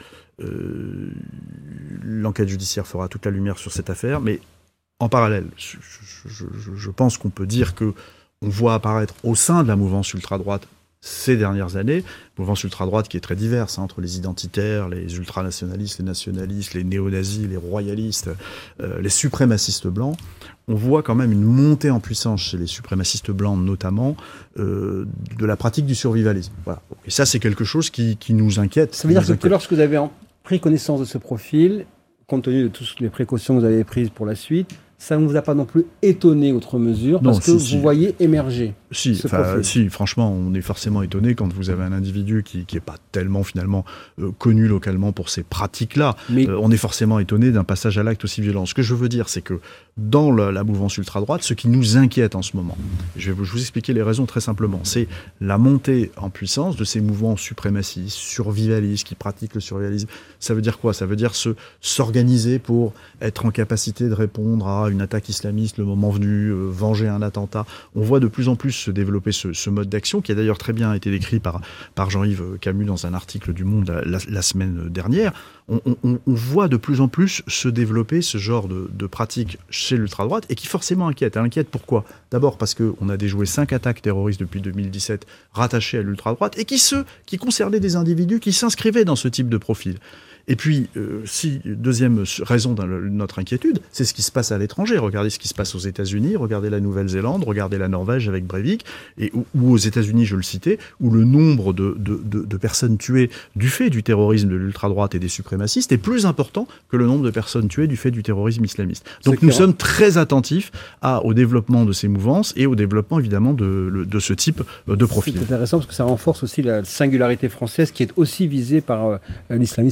euh, l'enquête judiciaire fera toute la lumière sur cette affaire, mais en parallèle, je, je, je, je pense qu'on peut dire que on voit apparaître au sein de la mouvance ultra-droite ces dernières années, mouvance ultra-droite qui est très diverse, hein, entre les identitaires, les ultranationalistes, les nationalistes, les néo-nazis, les royalistes, euh, les suprémacistes blancs. On voit quand même une montée en puissance chez les suprémacistes blancs notamment euh, de la pratique du survivalisme. Voilà. Et ça, c'est quelque chose qui, qui nous inquiète. Ça veut dire que inquiète. Lorsque vous avez pris connaissance de ce profil, compte tenu de toutes les précautions que vous avez prises pour la suite, ça ne vous a pas non plus étonné outre mesure, parce non, que si, vous si. voyez émerger si, ce profil. Si, franchement, on est forcément étonné quand vous avez un individu qui n'est pas tellement finalement euh, connu localement pour ces pratiques-là. Mais... Euh, on est forcément étonné d'un passage à l'acte aussi violent. Ce que je veux dire, c'est que dans la, la mouvance ultra-droite, ce qui nous inquiète en ce moment, je vais vous, je vais vous expliquer les raisons très simplement, c'est la montée en puissance de ces mouvements suprémacistes, survivalistes, qui pratiquent le survivalisme. Ça veut dire quoi ? Ça veut dire se, s'organiser pour être en capacité de répondre à une attaque islamiste le moment venu, euh, venger un attentat. On voit de plus en plus se développer ce, ce mode d'action qui a d'ailleurs très bien été décrit par, par Jean-Yves Camus dans un article du Monde la, la, la semaine dernière. On, on, on voit de plus en plus se développer ce genre de, de pratique chez l'ultra-droite et qui forcément inquiète. Elle inquiète pourquoi ? D'abord parce qu'on a déjoué cinq attaques terroristes depuis deux mille dix-sept rattachées à l'ultra-droite et qui, ceux, qui concernaient des individus qui s'inscrivaient dans ce type de profil. Et puis, euh, si, deuxième raison de notre inquiétude, c'est ce qui se passe à l'étranger. Regardez ce qui se passe aux États-Unis, regardez la Nouvelle-Zélande, regardez la Norvège avec Breivik, et, ou, ou aux États-Unis, je le citais, où le nombre de, de, de, de personnes tuées du fait du terrorisme de l'ultra-droite et des suprémacistes est plus important que le nombre de personnes tuées du fait du terrorisme islamiste. Donc c'est nous clair. sommes très attentifs à, au développement de ces mouvances et au développement, évidemment, de, de ce type de profil. C'est intéressant parce que ça renforce aussi la singularité française qui est aussi visée par euh, l'islamisme politique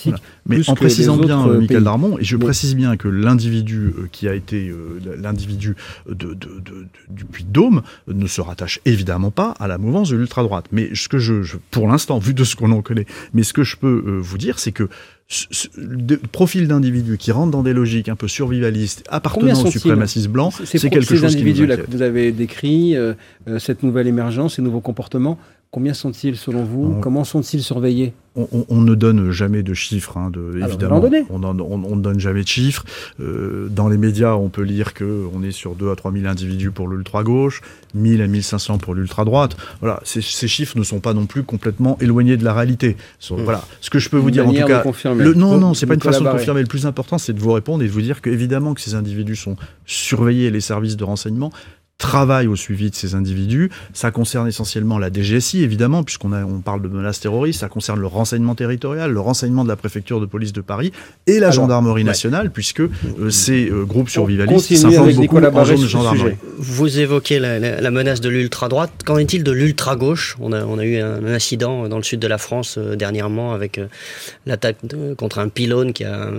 politique. Voilà. Mais en précisant bien, Michael Darmon, et je oui. précise bien que l'individu qui a été euh, l'individu de, de, de, de, du Puy-de-Dôme ne se rattache évidemment pas à la mouvance de l'ultra-droite. Mais ce que je, je pour l'instant, vu de ce qu'on en connaît, mais ce que je peux euh, vous dire, c'est que le profil d'individus qui rentrent dans des logiques un peu survivalistes, appartenant au suprémacisme blanc, c'est, c'est quelque chose qui nous inquiète. Ces individus-là que vous avez décrits, euh, cette nouvelle émergence, ces nouveaux comportements, combien sont-ils selon vous ? on, Comment sont-ils surveillés ? on, on, on ne donne jamais de chiffres, hein, de, Alors, évidemment. On ne on, on donne jamais de chiffres. Euh, dans les médias, on peut lire qu'on est sur deux à trois mille individus pour l'ultra-gauche, mille à mille cinq cents pour l'ultra-droite. Voilà, ces, ces chiffres ne sont pas non plus complètement éloignés de la réalité. Sont, mmh. Voilà, ce que je peux vous une dire en tout cas... Le, non, non, c'est pas une façon de confirmer. Le plus important, c'est de vous répondre et de vous dire qu'évidemment que ces individus sont surveillés, les services de renseignement travaillent au suivi de ces individus. Ça concerne essentiellement la D G S I, évidemment, puisqu'on a, on parle de menaces terroristes. Ça concerne le renseignement territorial, le renseignement de la préfecture de police de Paris et la Alors, gendarmerie nationale, ouais. puisque euh, ces euh, groupes survivalistes s'informent beaucoup en zone de gendarmerie. Vous évoquez la, la, la menace de l'ultra-droite. Qu'en est-il de l'ultra-gauche ? on a, on a eu un incident dans le sud de la France euh, dernièrement avec euh, l'attaque de, contre un pylône qui a,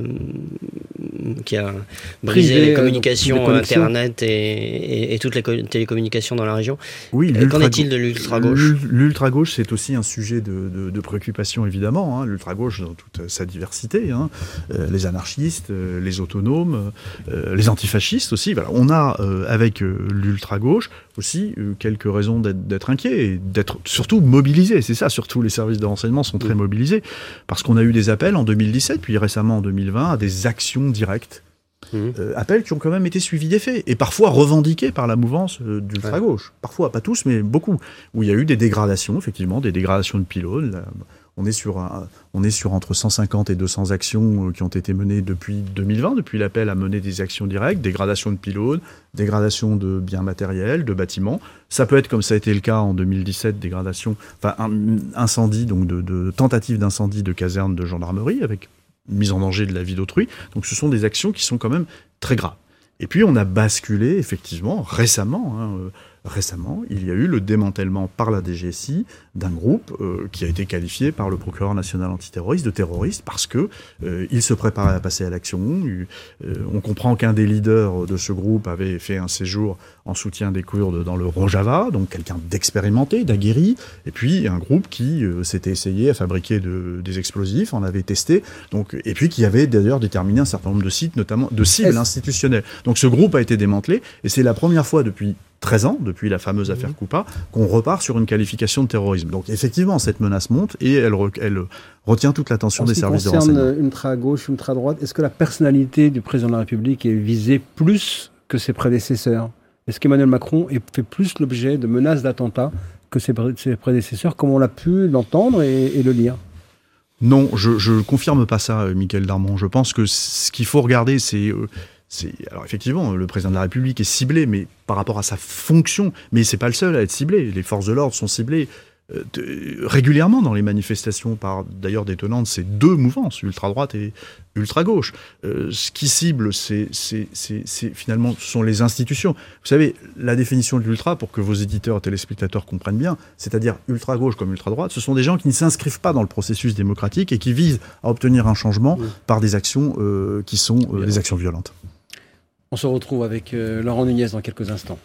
qui a brisé Privé, les communications euh, Internet et, et, et toutes les télécommunications dans la région. Oui, qu'en est-il de l'ultra-gauche ? L'ultra-gauche, c'est aussi un sujet de, de, de préoccupation, évidemment. Hein. L'ultra-gauche dans toute sa diversité. Hein. Euh, les anarchistes, euh, les autonomes, euh, les antifascistes aussi. Voilà. On a, euh, avec euh, l'ultra-gauche, aussi euh, quelques raisons d'être, d'être inquiets et d'être surtout mobilisés. C'est ça, surtout, les services de renseignement sont très oui. mobilisés. Parce qu'on a eu des appels en deux mille dix-sept, puis récemment en deux mille vingt, à des actions directes. Mmh. Euh, appels qui ont quand même été suivis des faits et parfois revendiqués par la mouvance euh, d'ultra-gauche. Ouais. Parfois, pas tous, mais beaucoup. Où il y a eu des dégradations, effectivement, des dégradations de pylônes. Là, on est sur, un, on est sur entre cent cinquante et deux cents actions euh, qui ont été menées depuis deux mille vingt, depuis l'appel à mener des actions directes, dégradation de pylônes, dégradation de biens matériels, de bâtiments. Ça peut être, comme ça a été le cas en deux mille dix-sept, dégradation, enfin, un, incendie, donc de, de tentative d'incendie de casernes de gendarmerie avec mise en danger de la vie d'autrui. Donc ce sont des actions qui sont quand même très graves. Et puis on a basculé, effectivement, récemment, hein, euh, récemment, il y a eu le démantèlement par la D G S I d'un groupe euh, qui a été qualifié par le procureur national antiterroriste de terroriste parce que euh, il se préparait à passer à l'action. Euh, on comprend qu'un des leaders de ce groupe avait fait un séjour en soutien des Kurdes dans le Rojava, donc quelqu'un d'expérimenté, d'aguerri, et puis un groupe qui euh, s'était essayé à fabriquer de, des explosifs, en avait testé, donc, et puis qui avait d'ailleurs déterminé un certain nombre de sites, notamment de cibles Est-ce... institutionnelles. Donc ce groupe a été démantelé, et c'est la première fois depuis treize ans, depuis la fameuse affaire mmh. Coupa, qu'on repart sur une qualification de terrorisme. Donc effectivement, cette menace monte et elle, re- elle retient toute l'attention des services de renseignement. En ce qui concerne ultra-gauche, ultra-droite, est-ce que la personnalité du président de la République est visée plus que ses prédécesseurs ? Est-ce qu'Emmanuel Macron fait plus l'objet de menaces d'attentats que ses, pré- ses prédécesseurs, comme on l'a pu l'entendre et, et le lire ? Non, je ne confirme pas ça, Michael Darmon. Je pense que ce qu'il faut regarder, c'est... Euh, C'est, alors effectivement, le président de la République est ciblé, mais par rapport à sa fonction, mais c'est pas le seul à être ciblé. Les forces de l'ordre sont ciblées euh, de, régulièrement dans les manifestations par d'ailleurs des tenants de ces deux mouvances, ultra-droite et ultra-gauche. Euh, ce qui cible, c'est, c'est, c'est, c'est finalement, ce sont les institutions. Vous savez, la définition de l'ultra, pour que vos éditeurs et téléspectateurs comprennent bien, c'est-à-dire ultra-gauche comme ultra-droite, ce sont des gens qui ne s'inscrivent pas dans le processus démocratique et qui visent à obtenir un changement oui. par des actions euh, qui sont euh, des actions violentes. On se retrouve avec euh, Laurent Nunez dans quelques instants.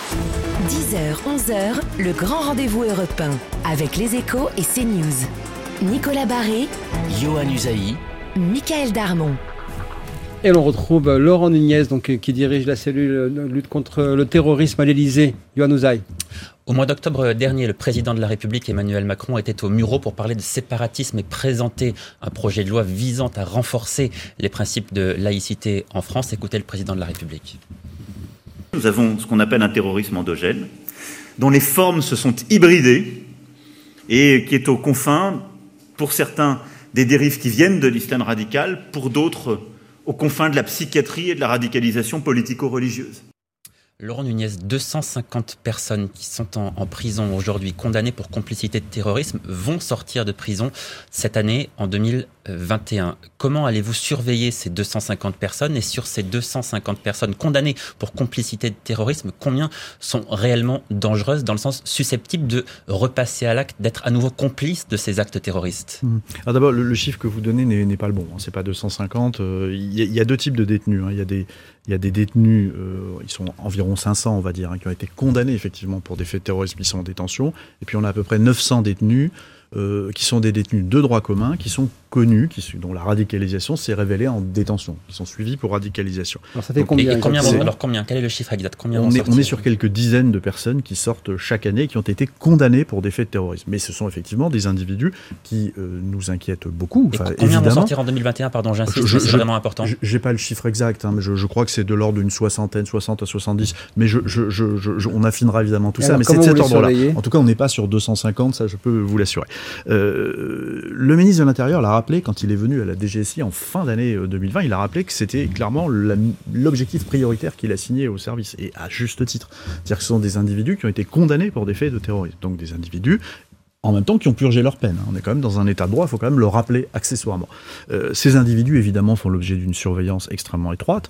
dix heures, onze heures, le grand rendez-vous Europe un avec Les Échos et CNews. Nicolas Barré, Yohann Usaï, Michael Darmon. Et l'on retrouve Laurent Nunez, donc, qui dirige la cellule de lutte contre le terrorisme à l'Élysée. Yohann Usaï. Au mois d'octobre dernier, le président de la République, Emmanuel Macron, était au Mureau pour parler de séparatisme et présenter un projet de loi visant à renforcer les principes de laïcité en France. Écoutez le président de la République. Nous avons ce qu'on appelle un terrorisme endogène, dont les formes se sont hybridées et qui est aux confins, pour certains, des dérives qui viennent de l'islam radical, pour d'autres, aux confins de la psychiatrie et de la radicalisation politico-religieuse. Laurent Nunez, deux cent cinquante personnes qui sont en, en prison aujourd'hui, condamnées pour complicité de terrorisme, vont sortir de prison cette année, en deux mille vingt et un. Comment allez-vous surveiller ces deux cent cinquante personnes et sur ces deux cent cinquante personnes condamnées pour complicité de terrorisme, combien sont réellement dangereuses dans le sens susceptible de repasser à l'acte, d'être à nouveau complices de ces actes terroristes? Mmh. Alors d'abord, le, le chiffre que vous donnez n'est, n'est pas le bon. Hein. C'est pas deux cent cinquante. Il euh, y, y a deux types de détenus. Hein. Il y a des Il y a des détenus, euh, ils sont environ cinq cents, on va dire, hein, qui ont été condamnés effectivement pour des faits de terrorisme, ils sont en détention. Et puis on a à peu près neuf cents détenus euh, qui sont des détenus de droit commun, qui sont connus, qui, dont la radicalisation s'est révélée en détention, qui sont suivis pour radicalisation. Alors ça fait Donc, combien, et, et combien c'est... Alors combien Quel est le chiffre exact? Combien on, est, on est sur quelques dizaines de personnes qui sortent chaque année, qui ont été condamnées pour des faits de terrorisme. Mais ce sont effectivement des individus qui euh, nous inquiètent beaucoup. Et enfin, combien évidemment, vont sortir en deux mille vingt et un? Pardon, j'insiste, je, c'est je, vraiment important. Je n'ai pas le chiffre exact, hein, mais je, je crois que c'est de l'ordre d'une soixantaine, soixante à soixante-dix. Mais je, je, je, je, on affinera évidemment tout et ça. Alors, mais c'est de cet ordre-là. En tout cas, on n'est pas sur deux cent cinquante, ça je peux vous l'assurer. Euh, le ministre de l'Intérieur l'a rappelé quand il est venu à la D G S I en fin d'année deux mille vingt. Il a rappelé que c'était clairement la, l'objectif prioritaire qu'il a signé au service, et à juste titre. C'est-à-dire que ce sont des individus qui ont été condamnés pour des faits de terrorisme. Donc des individus en même temps qui ont purgé leur peine. On est quand même dans un état de droit, il faut quand même le rappeler accessoirement. Euh, ces individus, évidemment, font l'objet d'une surveillance extrêmement étroite,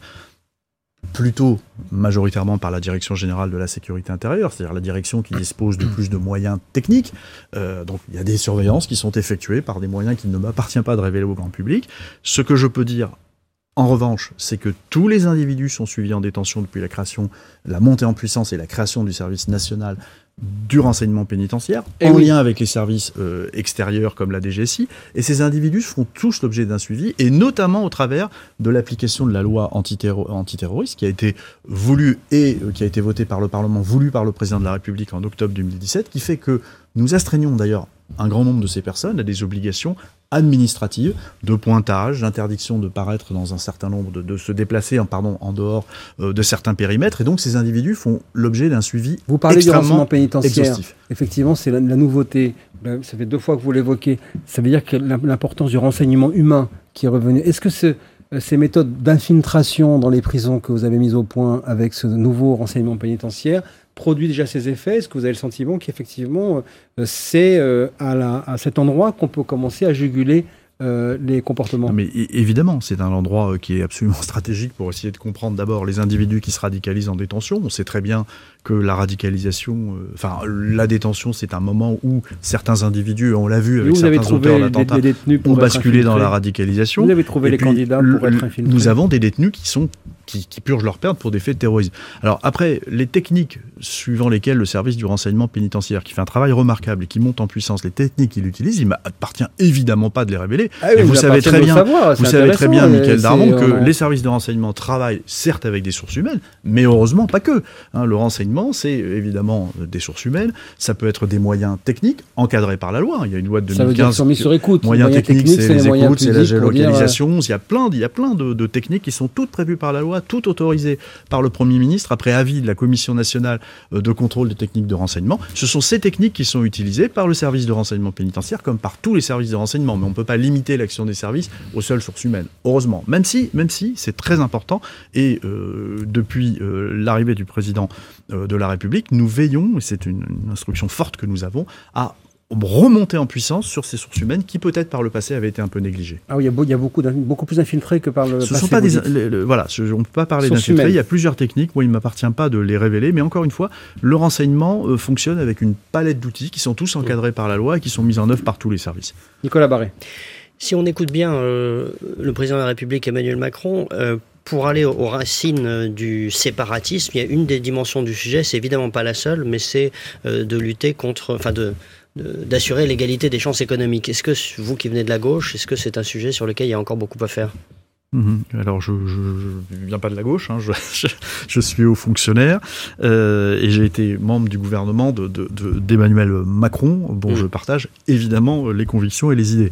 plutôt majoritairement par la Direction Générale de la Sécurité Intérieure, c'est-à-dire la direction qui dispose de plus de moyens techniques. Euh, donc il y a des surveillances qui sont effectuées par des moyens qu'il ne m'appartient pas de révéler au grand public. Ce que je peux dire, en revanche, c'est que tous les individus sont suivis en détention depuis la création, la montée en puissance et la création du service national du renseignement pénitentiaire, et en oui. lien avec les services euh, extérieurs comme la D G S I, et ces individus font tous l'objet d'un suivi, et notamment au travers de l'application de la loi antiterro- antiterroriste qui a été voulue et euh, qui a été votée par le Parlement, voulue par le président de la République en octobre deux mille dix-sept, qui fait que nous astreignons d'ailleurs un grand nombre de ces personnes à des obligations administratives, de pointage, d'interdiction de paraître dans un certain nombre, de, de se déplacer en, pardon, en dehors euh, de certains périmètres, et donc ces individus font l'objet d'un suivi vous parlez extrêmement du renseignement pénitentiaire. Exhaustif. Effectivement, c'est la, la nouveauté. Ça fait deux fois que vous l'évoquez. Ça veut dire que l'importance du renseignement humain qui est revenu. Est-ce que ce, ces méthodes d'infiltration dans les prisons que vous avez mises au point avec ce nouveau renseignement pénitentiaire produit déjà ses effets? Est-ce que vous avez le sentiment qu'effectivement, euh, c'est euh, à, la, à cet endroit qu'on peut commencer à juguler euh, les comportements? Non, mais évidemment, c'est un endroit euh, qui est absolument stratégique pour essayer de comprendre d'abord les individus qui se radicalisent en détention. On sait très bien que la radicalisation, enfin euh, la détention, c'est un moment où certains individus, on l'a vu avec certains auteurs d'attentats, ont basculé dans la radicalisation. Vous avez trouvé Et les puis, candidats pour être infiltrés? Nous avons des détenus qui sont Qui, qui purgent leur peine pour des faits de terrorisme. Alors après, les techniques suivant lesquelles le service du renseignement pénitentiaire, qui fait un travail remarquable et qui monte en puissance, les techniques qu'il utilise, il m'appartient évidemment pas de les révéler. Ah oui, mais vous, vous savez très bien, savoir, vous savez très bien, Mickaël Darmon, que euh... les services de renseignement travaillent certes avec des sources humaines, mais heureusement pas que. Hein, le renseignement, c'est évidemment des sources humaines, ça peut être des moyens techniques encadrés par la loi. Il y a une loi de deux mille quinze. Ça veut dire qu'ils sont mis sur écoute. Moyens techniques, c'est les écoutes, c'est la géolocalisation. Dire... Il y a plein, il y a plein de, de techniques qui sont toutes prévues par la loi, toutes autorisées par le Premier ministre, après avis de la Commission nationale de contrôle des techniques de renseignement. Ce sont ces techniques qui sont utilisées par le service de renseignement pénitentiaire, comme par tous les services de renseignement. Mais on ne peut pas limiter l'action des services aux seules sources humaines, heureusement. Même si, même si c'est très important, et euh, depuis euh, l'arrivée du président euh, de la République, nous veillons, et c'est une, une instruction forte que nous avons, à remonter en puissance sur ces sources humaines qui peut-être par le passé avaient été un peu négligées. Ah oui, il y a, beau, il y a beaucoup, beaucoup plus infiltrés que par le Ce passé. Sont pas des, le, le, voilà, je, on ne peut pas parler d'infiltrés, il y a plusieurs techniques, moi il ne m'appartient pas de les révéler, mais encore une fois, le renseignement euh, fonctionne avec une palette d'outils qui sont tous encadrés par la loi et qui sont mis en œuvre par tous les services. Nicolas Barré. Si on écoute bien euh, le président de la République Emmanuel Macron, euh, pour aller aux racines du séparatisme, il y a une des dimensions du sujet, c'est évidemment pas la seule, mais c'est euh, de lutter contre, enfin de d'assurer l'égalité des chances économiques. Est-ce que vous qui venez de la gauche, est-ce que c'est un sujet sur lequel il y a encore beaucoup à faire ? Mmh. Alors, je ne viens pas de la gauche, hein, je, je, je suis haut fonctionnaire euh, et j'ai été membre du gouvernement de, de, de, d'Emmanuel Macron, dont mmh. je partage évidemment les convictions et les idées.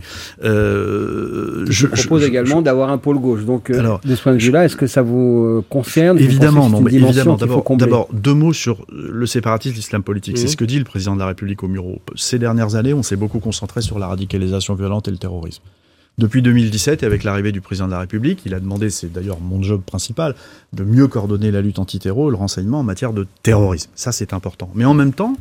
Euh, je, je propose je, également je, d'avoir un pôle gauche. Donc, alors, de ce point de vue-là, est-ce que ça vous concerne ? Évidemment, non, mais évidemment. D'abord, d'abord, deux mots sur le séparatisme, l'islam politique. Mmh. C'est ce que dit le président de la République au Muro. Ces dernières années, on s'est beaucoup concentré sur la radicalisation violente et le terrorisme. Depuis deux mille dix-sept, et avec l'arrivée du président de la République, il a demandé, c'est d'ailleurs mon job principal, de mieux coordonner la lutte antiterror et le renseignement en matière de terrorisme. Ça, c'est important. Mais en même temps,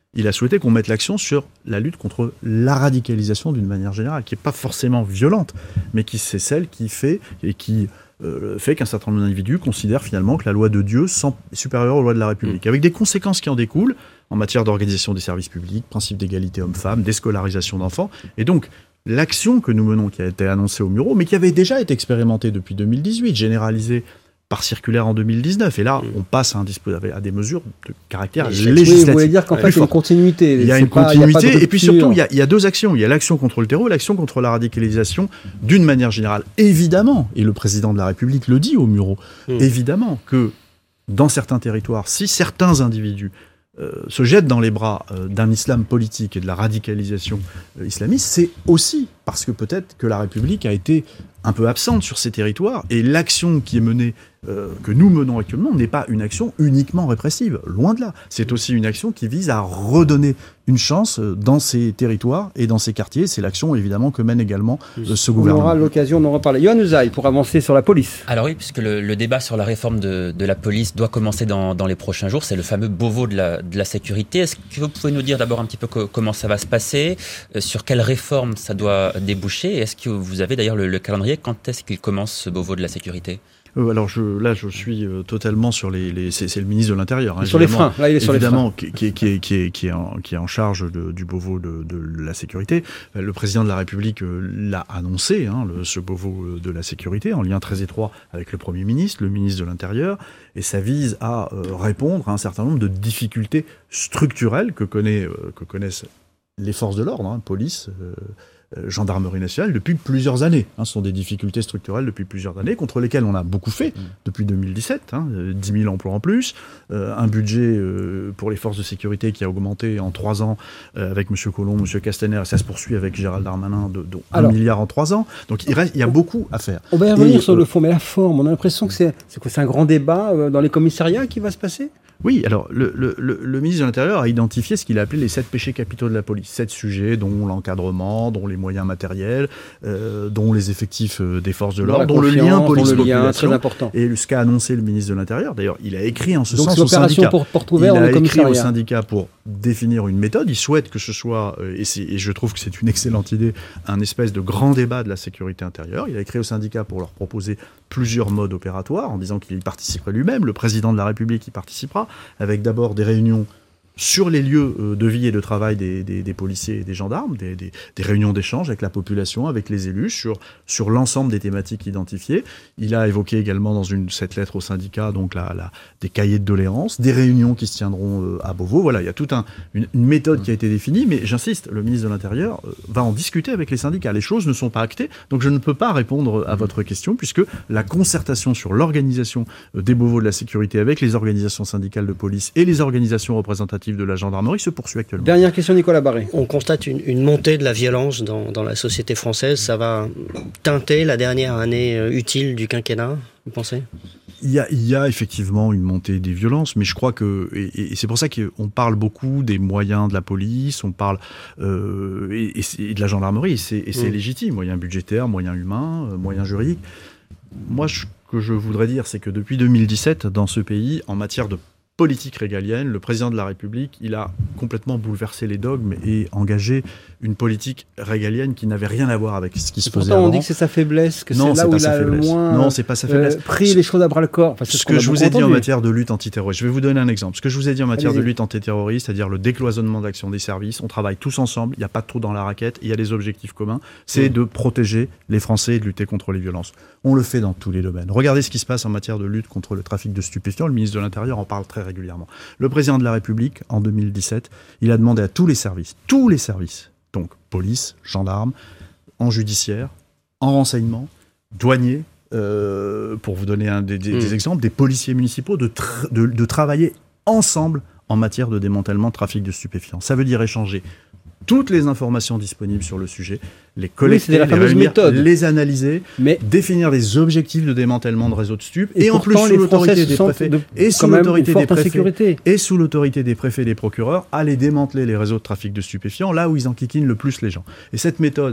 il a souhaité qu'on mette l'accent sur la lutte contre la radicalisation d'une manière générale, qui n'est pas forcément violente, mais qui c'est celle qui fait et qui euh, fait qu'un certain nombre d'individus considèrent finalement que la loi de Dieu est supérieure aux lois de la République, mmh. avec des conséquences qui en découlent en matière d'organisation des services publics, principe d'égalité hommes-femmes, déscolarisation d'enfants, et donc l'action que nous menons, qui a été annoncée au Murau, mais qui avait déjà été expérimentée depuis deux mille dix-huit, généralisée par circulaire en deux mille dix-neuf. Et là, on passe à, un dispo- à des mesures de caractère oui, législatif. Vous voulez dire qu'en fait, il y a une continuité. Il y a une pas, continuité. Il y a et puis surtout, il y, a, il y a deux actions. Il y a l'action contre le terreau et l'action contre la radicalisation d'une manière générale. Évidemment, et le président de la République le dit au Murau, mmh. évidemment que dans certains territoires, si certains individus euh, se jettent dans les bras euh, d'un islam politique et de la radicalisation euh, islamiste, c'est aussi parce que peut-être que la République a été un peu absente sur ces territoires, et l'action qui est menée, euh, que nous menons actuellement, n'est pas une action uniquement répressive, loin de là. C'est aussi une action qui vise à redonner une chance dans ces territoires et dans ces quartiers. C'est l'action, évidemment, que mène également euh, ce gouvernement. On aura l'occasion d'en reparler. Yohann Usaï, pour avancer sur la police. Alors oui, puisque le, le débat sur la réforme de, de la police doit commencer dans, dans les prochains jours, c'est le fameux Beauvau de la, de la sécurité. Est-ce que vous pouvez nous dire d'abord un petit peu co- comment ça va se passer, euh, sur quelle réforme ça doit déboucher, et est-ce que vous avez d'ailleurs le, le calendrier? Quand est-ce qu'il commence ce Beauvau de la sécurité? euh, Alors je, là, je suis euh, totalement sur les... les c'est, c'est le ministre de l'Intérieur. Hein, sur les freins, là il est sur les freins. Qui, qui, qui, qui, est, qui, est en, qui est en charge de, du Beauvau de, de la sécurité. Le président de la République euh, l'a annoncé, hein, le, ce Beauvau de la sécurité, en lien très étroit avec le Premier ministre, le ministre de l'Intérieur, et ça vise à euh, répondre à un certain nombre de difficultés structurelles que, connaît, euh, que connaissent les forces de l'ordre, hein, police... Euh, gendarmerie nationale depuis plusieurs années. Hein, ce sont des difficultés structurelles depuis plusieurs années, contre lesquelles on a beaucoup fait mmh. depuis deux mille dix-sept, hein, dix mille emplois en plus, euh, un budget euh, pour les forces de sécurité qui a augmenté en trois ans euh, avec M. Collomb, M. Castaner, et ça se poursuit avec Gérald Darmanin de, de un milliard en trois ans. Donc il, reste, il y a beaucoup à faire. On va y revenir et, sur euh, le fond, mais la forme, on a l'impression que c'est, c'est, quoi, c'est un grand débat euh, dans les commissariats qui va se passer ? Oui, alors le, le, le, le ministre de l'Intérieur a identifié ce qu'il a appelé les sept péchés capitaux de la police. Sept sujets, dont l'encadrement, dont les moyens matériels, euh, dont les effectifs euh, des forces de l'ordre, dont le lien police-population. Très important. Et ce qu'a annoncé le ministre de l'Intérieur, d'ailleurs, il a écrit en ce Donc, sens au syndicat. Pour, pour trouver il a écrit au syndicat pour définir une méthode. Il souhaite que ce soit, euh, et, c'est, et je trouve que c'est une excellente idée, un espèce de grand débat de la sécurité intérieure. Il a écrit au syndicat pour leur proposer plusieurs modes opératoires, en disant qu'il y participerait lui-même. Le président de la République y participera, avec d'abord des réunions sur les lieux de vie et de travail des, des, des policiers et des gendarmes, des, des, des réunions d'échange avec la population, avec les élus, sur, sur l'ensemble des thématiques identifiées. Il a évoqué également dans une, cette lettre au syndicat donc la, la, des cahiers de doléances, des réunions qui se tiendront euh, à Beauvau. Voilà, il y a toute un, une, une méthode qui a été définie, mais j'insiste, le ministre de l'Intérieur euh, va en discuter avec les syndicats. Les choses ne sont pas actées, donc je ne peux pas répondre à votre question, puisque la concertation sur l'organisation euh, des Beauvaux de la sécurité avec les organisations syndicales de police et les organisations représentatives de la gendarmerie se poursuit actuellement. Dernière question, Nicolas Barré. On constate une, une montée de la violence dans, dans la société française. Ça va teinter la dernière année utile du quinquennat, vous pensez ? Il y, a, il y a effectivement une montée des violences, mais je crois que, et, et c'est pour ça qu'on parle beaucoup des moyens de la police, on parle euh, et, et de la gendarmerie, et c'est, et c'est mmh. légitime, moyens budgétaires, moyens humains, euh, moyens juridiques. Moi, ce que je voudrais dire, c'est que depuis deux mille dix-sept, dans ce pays, en matière de politique régalienne, le président de la République, il a complètement bouleversé les dogmes et engagé une politique régalienne qui n'avait rien à voir avec ce qui se faisait avant. On dit que c'est sa faiblesse, que non, c'est là c'est où il a le moins non, c'est pas sa faiblesse. Euh, pris les choses à bras le corps. Enfin, ce, ce que je vous ai entendu. dit en matière de lutte antiterroriste, je vais vous donner un exemple. Ce que je vous ai dit en matière Allez-y. de lutte antiterroriste, c'est-à-dire le décloisonnement d'action des services, on travaille tous ensemble, il n'y a pas de trou dans la raquette, il y a des objectifs communs, c'est mmh. de protéger les Français et de lutter contre les violences. On le fait dans tous les domaines. Regardez ce qui se passe en matière de lutte contre le trafic de stupéfiants, le ministre de l'Intérieur en parle très régulièrement. Le président de la République, en deux mille dix-sept, il a demandé à tous les services, tous les services, donc police, gendarmes, en judiciaire, en renseignement, douaniers, euh, pour vous donner un des, des, mmh. des exemples, des policiers municipaux, de, tra- de, de travailler ensemble en matière de démantèlement de trafic de stupéfiants. Ça veut dire échanger toutes les informations disponibles sur le sujet, les collecter, oui, les réunir, méthode. les analyser, mais définir des objectifs de démantèlement de réseaux de stupes, et, et en plus sous l'autorité des préfets de, et sous l'autorité des préfets et sous l'autorité des préfets et des procureurs, aller démanteler les réseaux de trafic de stupéfiants là où ils enquiquinent le plus les gens. Et cette méthode,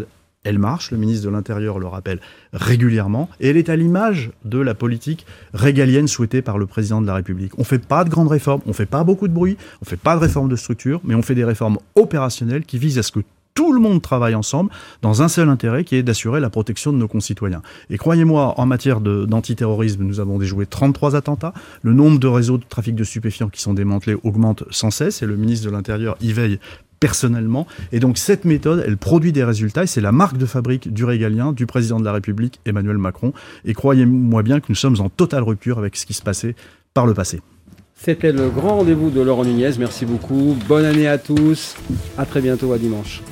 elle marche, le ministre de l'Intérieur le rappelle régulièrement, et elle est à l'image de la politique régalienne souhaitée par le président de la République. On ne fait pas de grandes réformes, on ne fait pas beaucoup de bruit, on ne fait pas de réformes de structure, mais on fait des réformes opérationnelles qui visent à ce que tout le monde travaille ensemble dans un seul intérêt qui est d'assurer la protection de nos concitoyens. Et croyez-moi, en matière de, d'antiterrorisme, nous avons déjoué trente-trois attentats. Le nombre de réseaux de trafic de stupéfiants qui sont démantelés augmente sans cesse et le ministre de l'Intérieur y veille personnellement. Et donc cette méthode, elle produit des résultats et c'est la marque de fabrique du régalien, du président de la République, Emmanuel Macron. Et croyez-moi bien que nous sommes en totale rupture avec ce qui se passait par le passé. C'était le grand rendez-vous de Laurent Nunez. Merci beaucoup. Bonne année à tous. À très bientôt, à dimanche.